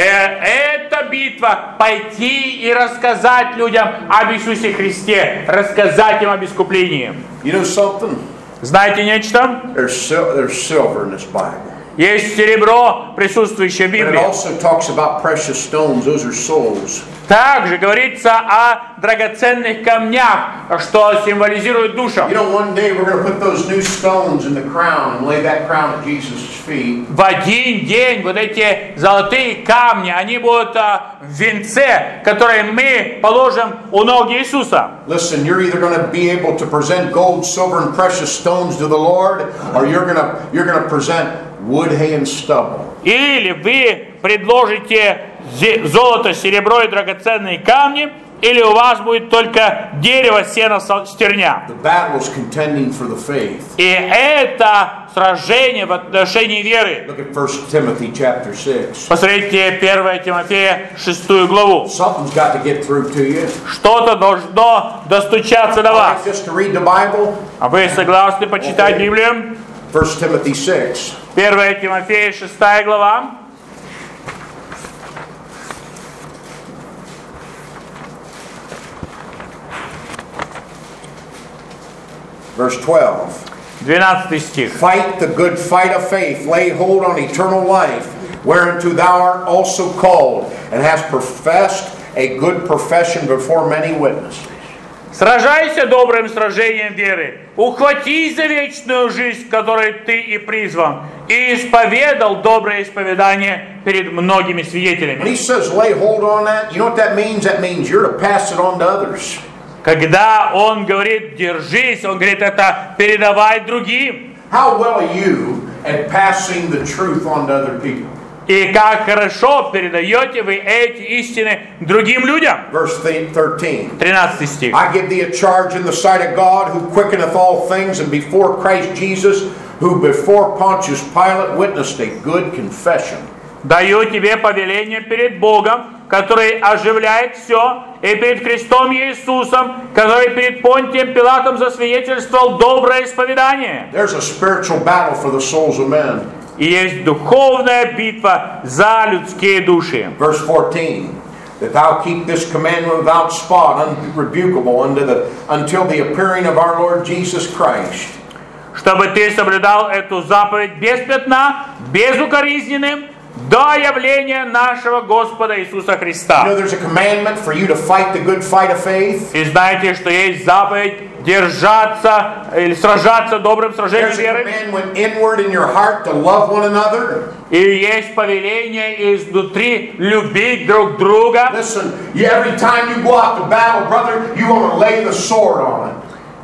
Это битва пойти и рассказать людям об Иисусе Христе, рассказать им об искуплении. You know something? Знаете нечто? There's silver in this Bible. Есть серебро, присутствующее в But it Библии. also talks about precious stones. Those are souls. Также говорится о драгоценных камнях, что символизирует душу. You know, one day we're going to put those new stones in the crown and lay that crown at Jesus' feet. В один день вот эти золотые камни, они будут в венце, который мы положим у ног Иисуса. Listen, you're either going to be able to present gold, silver, and precious stones to the Lord, or you're going to present wood, hay, and stubble. Или вы предложите золото, серебро и драгоценные камни, или у вас будет только дерево, сено, стерня. The battle is contending for the faith. И это сражение в отношении веры. Look at 1 Timothy chapter 6. Посмотрите 1 Тимофея 6 главу. Something's got to get through to you. Что-то должно достучаться до вас. Just to read the Bible. А вы согласны почитать Библию? 1 Timothy 6. 1 Тимофея 6 глава. Verse 12. 12 стих. Fight the good fight of faith, lay hold on eternal life, whereunto thou art also called, and hast professed a good profession before many witnesses. Сражайся добрым сражением веры. Ухватись за вечную жизнь, к которой ты и призван, и исповедал доброе исповедание перед многими When свидетелями. he says lay hold on that, you know what that means? That means you're to pass it on to others. Когда он говорит «держись», он говорит это передавай другим. How well are you at passing the truth on to other people? И как хорошо передаете вы эти истины другим людям. Verse 13. 13 стих. I give thee a charge in the sight of God, who quickeneth all things, and before Christ Jesus, who before Pontius Pilate witnessed a good confession. Даю тебе повеление перед Богом, который оживляет все, и перед Христом Иисусом, который перед Понтием Пилатом засвидетельствовал доброе исповедание. There's a spiritual battle for the souls of men. И есть духовная битва за людские души. Verse 14. That thou keep this commandment without spot, unrebukable until the appearing of our Lord Jesus Christ. Чтобы ты соблюдал эту заповедь без пятна, безукоризненным, до явления нашего Господа Иисуса You know, Христа. there's a commandment for you to fight the good fight of faith. И знаете, что есть заповедь держаться или сражаться добрым сражением There's a веры. commandment inward in your heart to love one another. И есть повеление изнутри любить друг друга. Listen, every time you go out to battle, brother, you want to lay the sword on it.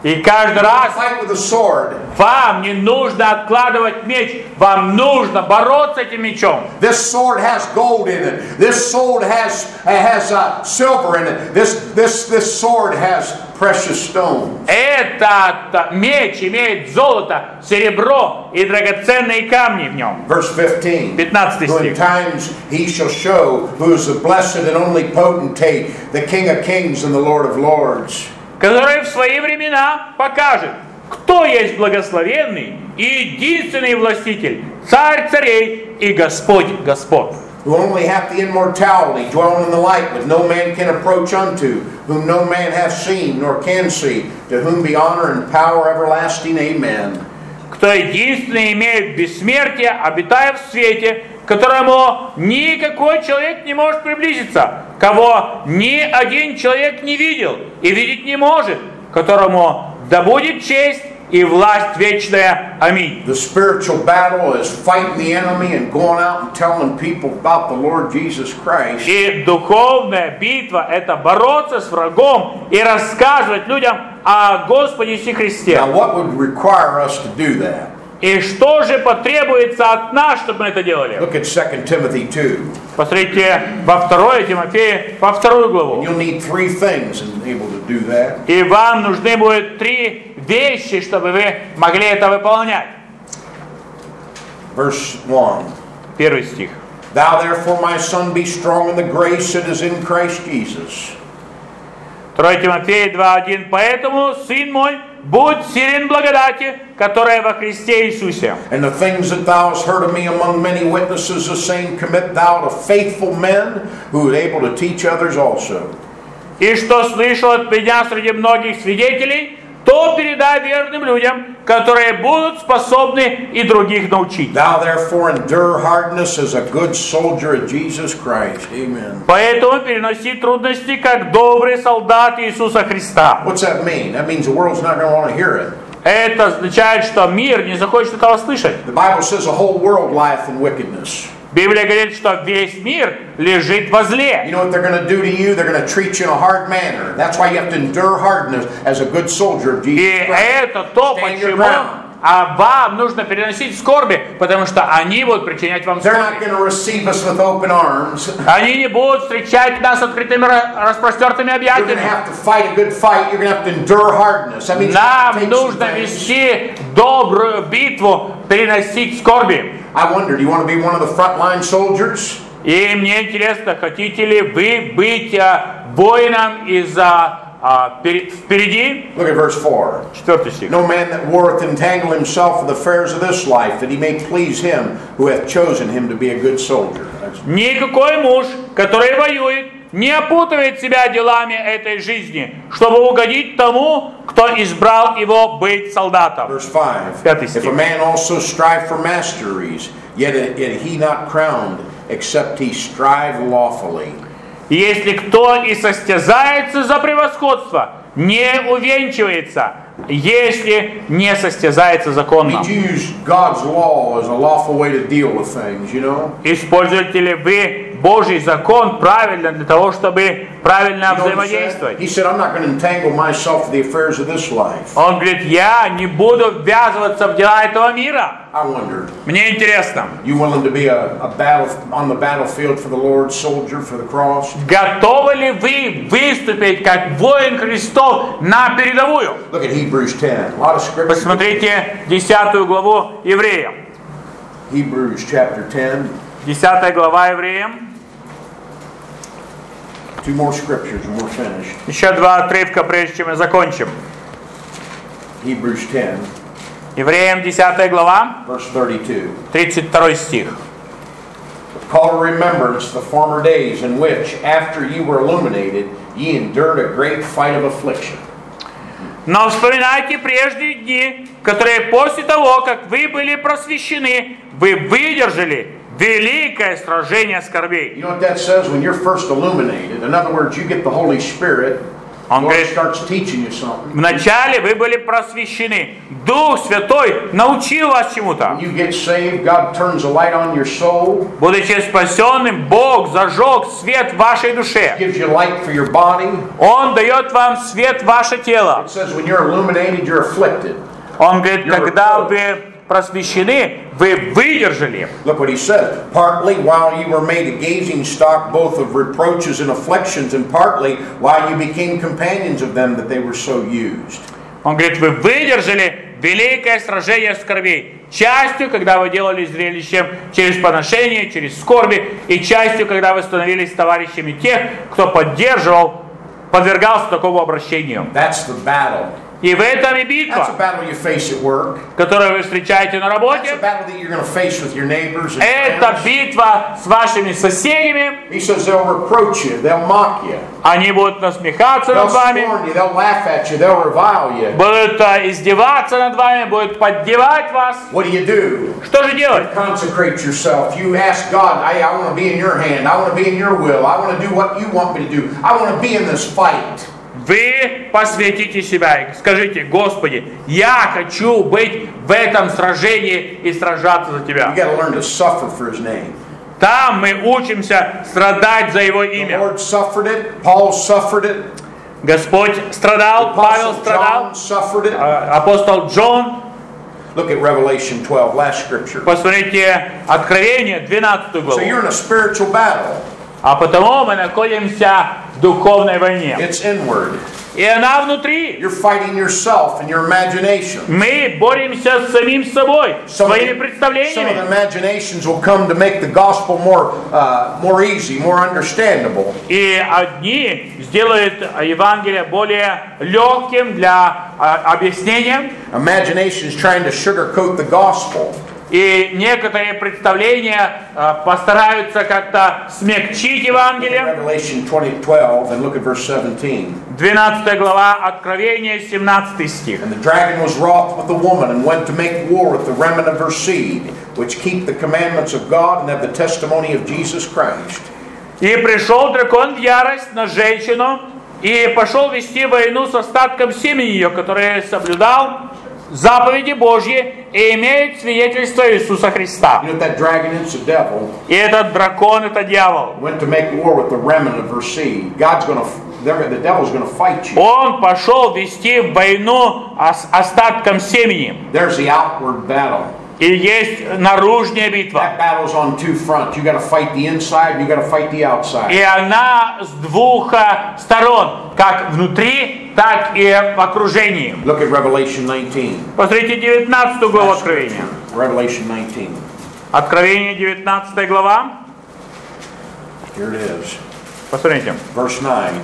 И каждый раз Fight with a sword. вам не нужно откладывать меч, вам нужно бороться этим мечом. This sword has gold in it. This sword has silver in it. This sword has precious stones. Этот меч имеет золото, серебро и драгоценные камни в нем. Verse 15. 15 Who in стих. times he shall show who is the blessed and only potentate, the King of kings and the Lord of lords. Который в свои времена покажет, кто есть благословенный и единственный властитель, царь царей и Господь господ. Who only hath the immortality, dwelling in the light, with no man can approach unto, whom no man hath seen nor can see, to whom be honor and power everlasting. Amen. Кто единственный имеет бессмертие, обитая в свете, к которому никакой человек не может приблизиться, кого ни один человек не видел и видеть не может, которому да будет честь и власть вечная. Аминь. The spiritual battle is fighting the enemy and going out and telling people about the Lord Jesus Christ. И духовная битва – это бороться с врагом и рассказывать людям о Господе Иисусе Христе. Now, what would require us to do that? И что же потребуется от нас, чтобы мы это делали? Look at 2 Timothy 2. Посмотрите во 2 Тимофея, во 2 главу. You'll need three things and able to do that. И вам нужны будут 3 вещи, чтобы вы могли это выполнять. Verse 1. 1 стих. Thou therefore, my son, be strong in the grace that is in Christ Jesus. 2 Тимофея 2:1. Поэтому, сын мой, будь силен благодати, которая во Христе Иисусе. And the things that thou hast heard of me among many witnesses, the same commit thou to faithful men who are able to teach others also. И что слышал от меня среди многих свидетелей, то передай верным людям, которые будут способны и других научить. Thou therefore endure hardness as a good soldier of Jesus Christ. Amen. Поэтому переноси трудности, как добрый солдат Иисуса Христа. What's that mean? That means the world's not going to want to hear it. Это означает, что мир не захочет этого слышать. The Bible says the whole world lieth in wickedness. Библия говорит, что весь мир лежит во зле. You know what they're going to do to you? They're going to treat you in a hard manner. That's why you have to endure hardness as a good soldier of Jesus И Christ. это то, Stand your почему ground. вам нужно переносить скорби, потому что они будут причинять вам They're not скорби. going to receive us with open arms. Они не будут встречать нас открытыми распростертыми You're going to объятиями. have to fight a good fight. You're going to have to endure hardness. That means you have to Нам take some нужно things. вести добрую битву, переносить скорби. I wonder, do you want to be one of the frontline soldiers? И мне интересно, хотите ли вы быть воином впереди? Look at verse 4. 4 стих. No man that warreth entangle himself with the affairs of this life, that he may please him who hath chosen him to be a good soldier. Никакой муж, который воюет, не опутывает себя делами этой жизни, чтобы угодить тому, кто избрал его быть солдатом. Verse 5. 5 If стих. a man also strive for masteries, yet he not crowned, except he strive lawfully. Если кто и состязается за превосходство, не увенчивается, если не состязается законно. He'd use God's law as a lawful way to deal with things, you know? Используете ли вы Божий закон правильно для того, чтобы правильно You know what he said? взаимодействовать? He said, I'm not going to entangle myself with the affairs of this life. Он говорит, я не буду ввязываться в дела этого мира. I wonder, Мне интересно, you willing to be on the battlefield for the Lord, soldier for the cross? готовы ли вы выступить как воин Христов на передовую? Look at Hebrews 10. A lot of scripture. Посмотрите 10 главу Евреям. Hebrews chapter 10. 10 глава Евреям. Two more scriptures and we're finished. Еще 2 отрывка, прежде чем мы закончим. Hebrews 10, Евреям 10 глава, verse 32. 32 стих. Call to remembrance the former days in which, after you were illuminated, ye endured a great fight of affliction. Но вспоминайте прежние дни, которые после того, как вы были просвещены, вы выдержали великое сражение скорбей. You know what that says? When you're first illuminated, in other words, you get the Holy Spirit, Он Lord говорит, starts teaching you something. вначале вы были просвещены. Дух Святой научил вас чему-то. When you get saved, God turns a light on your soul, Будучи спасенным, Бог зажег свет в вашей душе. gives you light for your body. Он дает вам свет в ваше тело. It says when you're illuminated, you're afflicted. Он говорит, когда вы просвещены, вы выдержали. Look what he says. Partly while you were made a gazing stock both of reproaches and afflictions, and partly while you became companions of them that they were so used. Он говорит, вы выдержали великое сражение скорбей. Частью, когда вы делали зрелищем через поношение, через скорби, и частью, когда вы становились товарищами тех, кто подвергался такому обращению. That's the battle. И в этом и That's a битва, battle you face at work. которую вы встречаете на That's работе. a battle that you're going to face with your neighbors and Это friends. битва с вашими соседями. He says they'll reproach you, they'll mock you, Они будут насмехаться they'll над вами, scorn you, they'll laugh at you, they'll revile you. будут издеваться над вами, будут поддевать вас. What do? Что же делать? Consecrate yourself. You ask God, hey, I want to be in your hand. I want to be in your will. I want to do what you want me to do. I want to be in this fight. Вы посвятите себя и скажите, Господи, я хочу быть в этом сражении и сражаться за You Тебя. got to learn to suffer for His name. Там мы учимся страдать за Его The имя. Lord suffered it. Paul suffered it. Господь страдал, Павел Apostle страдал, John suffered it. апостол Джон. Look at Revelation 12, last scripture. Посмотрите Откровение, 12 So главу. you're in a spiritual battle. А потому мы находимся в духовной войне. It's inward. И она внутри. You're fighting yourself and your imagination. Мы боремся с самим собой, своими Some of the представлениями. imaginations will come to make the gospel more easy, more understandable. И одни сделают Евангелие более легким для объяснения. Imaginations trying to sugarcoat the gospel. И некоторые представления постараются как-то смягчить Евангелие. Revelation 20:12 and look at verse 17. 12 глава Откровения, 17 стих. And the dragon was wroth with the woman and went to make war with the remnant of her seed, which keep the commandments of God and have the testimony of Jesus Christ. И пришел дракон в ярость на женщину, и пошел вести войну с остатком семени ее, который соблюдал заповеди Божьи и имеет свидетельство Иисуса Христа. You know that dragon is the devil. И этот дракон, это дьявол. Went to make war with the remnant of her seed. The devil's going to fight you. Он пошел вести войну с остатком семени. There's the outward battle. И есть наружная битва. That battle's on two fronts. You got to fight the inside, you got to fight the outside. И она с двух сторон, как внутри, так и в окружении. Look at Revelation 19. Посмотрите 19 главу Откровения. Revelation 19. Откровение, 19 глава. Here it is. Посмотрите. Verse 9.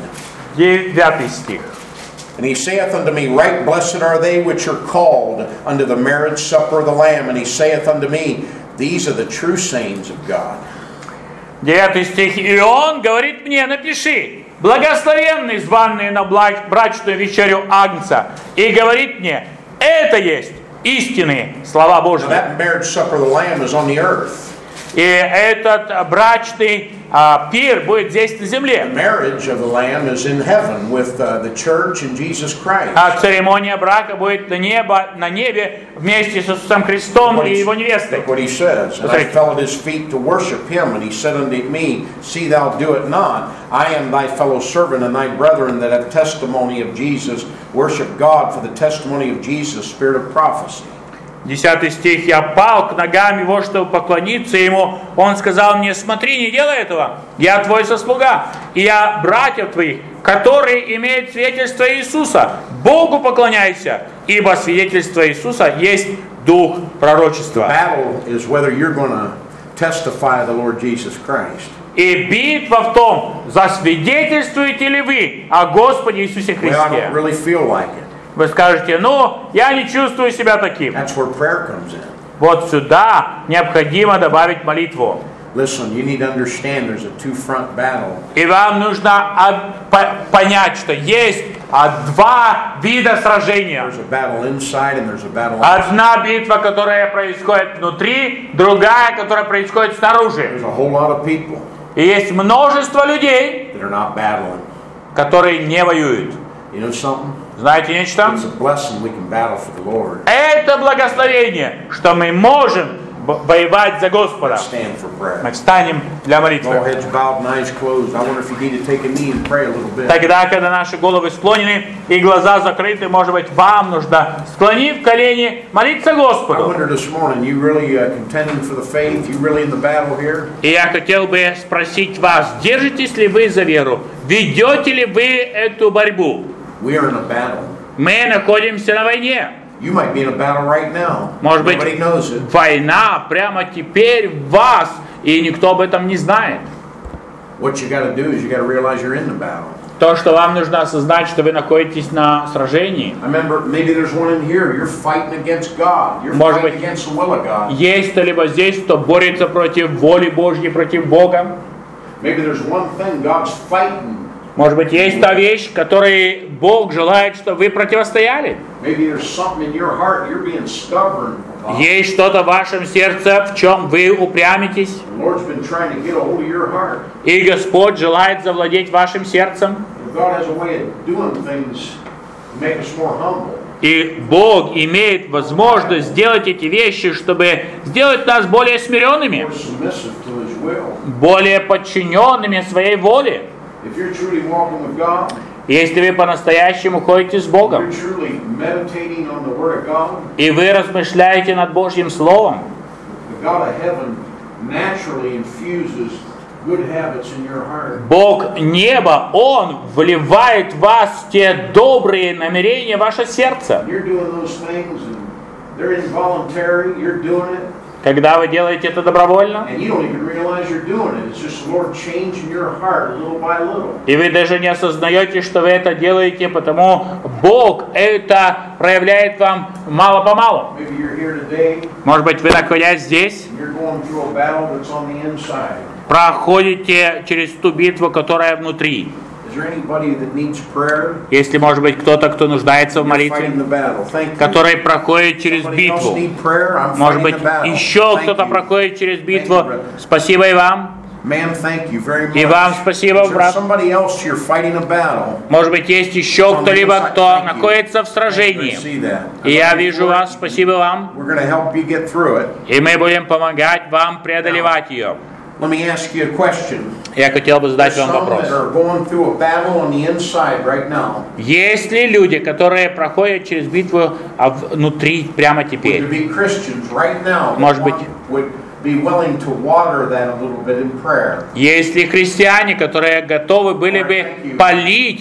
9 стих. And he saith unto me, right blessed are they which are called unto the marriage supper of the Lamb. And he saith unto me, these are the true sayings of God. 9 стих. И он говорит мне, напиши, благословенный званный на брачную вечерю Агнца. И говорит мне, это есть истинные слова Now Божьи. that marriage supper of the Lamb is on the earth. И этот брачный пир будет здесь на The земле. marriage of the Lamb is in heaven with the church and Jesus Christ. А церемония брака будет на небе вместе с Иисусом Христом и Его невестой. Look what he says. And I fell at his feet to worship him, and he said unto me, see thou do it not. I am thy fellow servant and thy brethren that have testimony of Jesus. Worship God for the testimony of Jesus, spirit of prophecy. 10 стих. «Я пал к ногам его, чтобы поклониться ему. Он сказал мне, смотри, не делай этого. Я твой сослуга, и я братьев твоих, которые имеют свидетельство Иисуса. Богу поклоняйся, ибо свидетельство Иисуса есть дух пророчества». Battle is whether you're going to testify of the Lord Jesus Christ. И битва в том, засвидетельствуете ли вы о Господе Иисусе Well, I Христе. don't really feel like it. Вы скажете, ну, я не чувствую себя таким. That's where prayer comes in. Вот сюда необходимо добавить молитву. Listen, you need to understand there's a two-front battle. И вам нужно понять, что есть два вида сражения. There's a battle inside and there's a battle outside. Одна битва, которая происходит внутри, другая, которая происходит снаружи. There's a whole lot of people И есть множество людей, that are not battling. которые не воюют. You know something? Знаете нечто? It's a blessing we can battle for the Lord. Это благословение, что мы можем воевать за Господа. Let's stand for prayer. Мы встанем для All молитвы. heads bowed and eyes closed. I wonder if you need to take a knee and pray a little bit. Тогда, когда наши головы склонены и глаза закрыты, может быть, вам нужно, склонив колени, молиться I Господу. wonder this morning, you really contending for the faith? You really in the battle here? И я хотел бы спросить вас, держитесь ли вы за веру? Ведете ли вы эту борьбу? We are in a battle. Мы находимся на войне. You might be in a battle right now. Может быть, Nobody knows it. война прямо теперь в вас, и никто об этом не знает. What you got to do is you got to realize you're in the battle. То, что вам нужно осознать, что вы находитесь на сражении. I remember maybe there's one in here. You're fighting against God. You're Может fighting быть, against the will of God. есть кто-либо здесь, кто борется против воли Божьей, против Бога? Maybe there's one thing God's fighting. Может быть, есть та вещь, которой Бог желает, чтобы вы противостояли? Maybe there's something in your heart you're being stubborn about. Есть что-то в вашем сердце, в чем вы упрямитесь? The Lord's been trying to get a hold of your heart. И Господь желает завладеть вашим сердцем. And God has a way of doing things to make us more humble. И Бог имеет возможность сделать эти вещи, чтобы сделать нас более смиренными, More submissive to His will. более подчиненными своей воле. If you're truly walking with God, Если вы по-настоящему ходите с you're Богом, truly meditating on the Word of God, и вы размышляете над Божьим Словом, the God of heaven naturally infuses good habits in your heart. Бог неба, Он вливает в вас те добрые намерения в ваше сердце. You're doing those things and they're involuntary, you're doing it, Когда вы делаете это добровольно, and you don't even realize you're doing it. It's just the Lord changing your heart little by little. и вы даже не осознаете, что вы это делаете, потому Бог это проявляет вам мало-помалу. Maybe you're here today Может быть, вы, находясь здесь, and you're going through a battle that's on the inside. проходите через ту битву, которая внутри. Is there anybody that needs prayer? Если, может быть, кто-то, кто нуждается в You're молитве, fighting the battle. Thank you. который проходит через Somebody else битву. need prayer? I'm Может fighting быть, the battle. еще Thank кто-то you. проходит через битву. Thank you, brother. Спасибо и вам. Ma'am, thank you very much. И вам спасибо, Is there брат. somebody else you're fighting a battle? Может быть, есть еще кто-либо, кто находится в I сражении. see that. И я вижу вас. Спасибо вам. We're going to help you get through it. И мы будем помогать вам преодолевать ее. Let me ask you a question. Я хотел бы задать вам Some that вопрос. are going through a battle on the inside right now. Есть ли люди, которые проходят через битву внутри прямо Would there теперь? be Christians right now that Может быть. would be willing to water that a little bit in prayer? Есть ли христиане, которые готовы были бы полить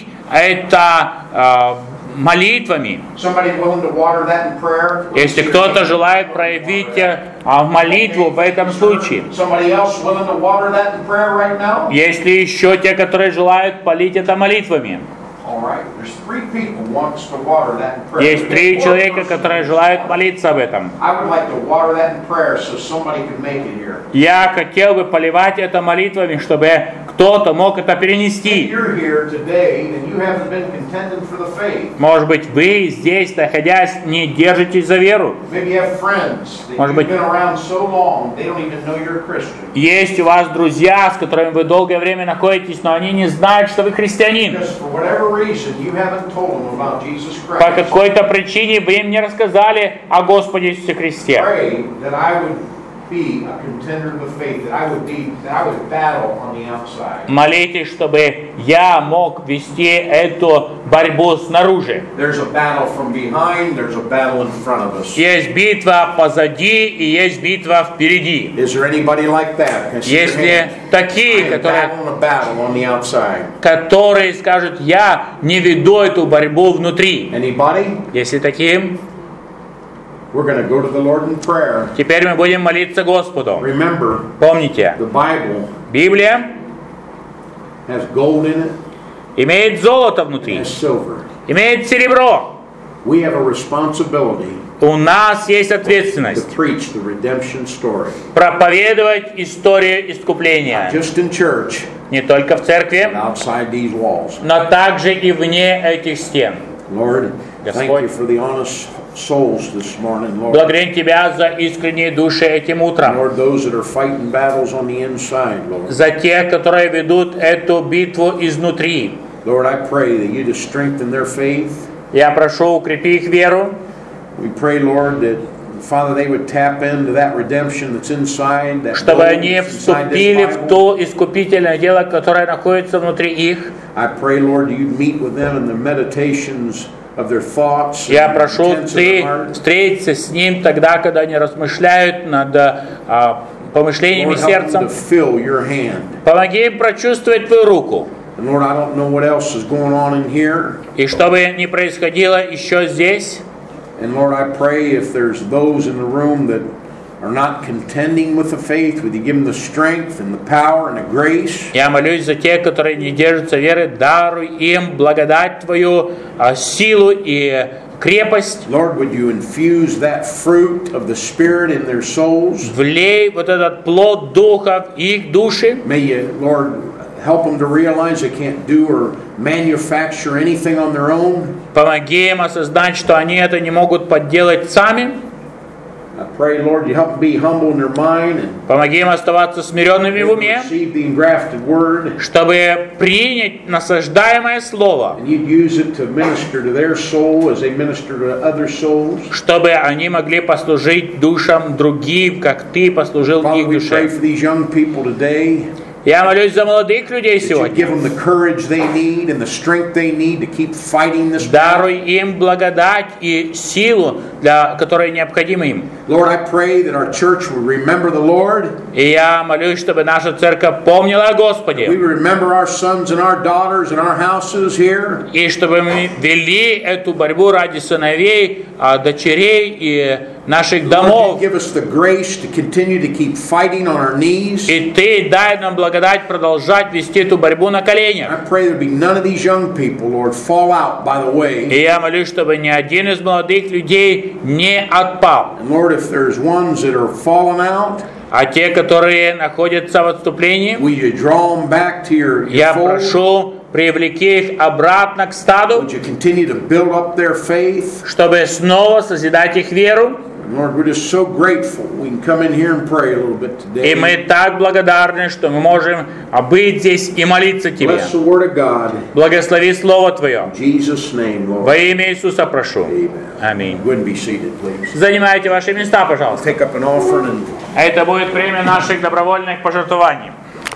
это молитвами? Somebody willing to water that in prayer? Если кто-то желает проявить молитву в этом случае. Somebody else willing to water that in prayer right now? Есть ли еще те, которые желают полить это молитвами? All right. There's 3 people wants to water that in prayer. Есть 3 человека, которые желают молиться об этом. I would like to water that in prayer so somebody could make it here. Я хотел бы поливать это молитвами, чтобы кто-то мог это If перенести. you're here today and you haven't been contending for the faith, Может быть, вы здесь, находясь, не держитесь за веру. maybe you have friends that Может you've быть. been around so long they don't even know you're a Christian. Есть у вас друзья, с которыми вы долгое время находитесь, но они не знают, что вы христианин. Because for whatever reason you haven't told them about Jesus По Christ. какой-то причине вы им не рассказали о Господе Иисусе Христе. Pray that I would be a contender in the faith, that I would battle on the outside. Молитесь, чтобы я мог вести эту борьбу снаружи. There's a battle from behind, there's a battle in front of us. Есть битва позади и есть битва впереди. Is there anybody like that? Can I see your Есть ли hand? такие, I am battling a battle on the outside. которые скажут, я не веду эту борьбу внутри? Anybody? Если такие, We're going to go to the Lord in prayer. теперь мы будем молиться Господу. Remember, Помните, the Bible Библия has gold in it имеет золото внутри, and silver. имеет серебро. We have a responsibility У нас есть to ответственность preach the redemption story. проповедовать историю искупления. Just in church, Не только в but церкви, outside these walls. но также и вне этих стен. Lord, thank Господь. you for the honest souls this morning, Lord. Благодарим Тебя за искренние души этим утром. Lord, those that are fighting battles on the inside, Lord. За тех, которые ведут эту битву изнутри. Lord, I pray that you just strengthen their faith. Я прошу, укрепи их веру. We pray, Lord, that Father, they would tap into that redemption that's inside, that Чтобы hope они that's inside this вступили в Bible. то искупительное дело, которое находится внутри их. I pray, Lord, you meet with them in the meditations of their thoughts. Я and прошу, intents of their ты heart. встретиться с ним тогда, когда они размышляют над помышлениями Lord, help them сердцем. to feel your hand. Помоги им прочувствовать твою руку. And Lord, I don't know what else is going on in here. И чтобы не происходило еще здесь. And Lord, I pray if there's those in the room that are not contending with the faith, would you give them the strength and the power and the grace? Я молюсь за тех, которые не держатся веры, даруй им благодать твою, силу и крепость. Lord, would you infuse that fruit of the Spirit in their souls? Влей вот этот плод Духа в их души. May you, Lord, help them to realize they can't do or manufacture anything on their own. Помоги им осознать, что они это не могут подделать сами. I pray, Lord, you help them be humble in their mind and Помоги им оставаться смиренными в уме, receive the engrafted word. чтобы принять насаждаемое слово, And you'd use it to minister to their soul as they minister to other souls. чтобы они могли послужить душам другим, как ты послужил Father, их we pray душе. for these young people today. Я молюсь за молодых людей That you сегодня. give them the courage they need and the strength they need to keep fighting this Даруй им благодать и силу, которая необходима им. Lord, I pray that our church would remember the Lord. И я молюсь, чтобы наша церковь помнила о We Господе. would remember our sons and our daughters and our houses here. И чтобы мы вели эту борьбу ради сыновей, дочерей и наших Lord, домов. you give us the grace to continue to keep fighting on our knees. И ты дай нам благодать продолжать вести эту борьбу на коленях. I pray there be none of these young people, Lord, fall out by the way. И я молюсь, чтобы ни один из молодых людей не отпал. And Lord, if there's ones that are falling out, А те, которые находятся в отступлении, will you draw them back to your я fold? прошу, привлеки их обратно к стаду, Would you continue to build up their faith? чтобы снова созидать их веру. And Lord, we're just so grateful we can come in here and pray a little bit И today. мы так благодарны, что мы можем быть здесь и молиться Тебе. Bless the Word of God. Благослови Слово Твое. In Jesus' name, Lord. Во имя Иисуса прошу. Amen. Аминь. Go ahead and be seated, please. Занимайте ваши места, пожалуйста. Take up an offering and Это будет время наших добровольных пожертвований.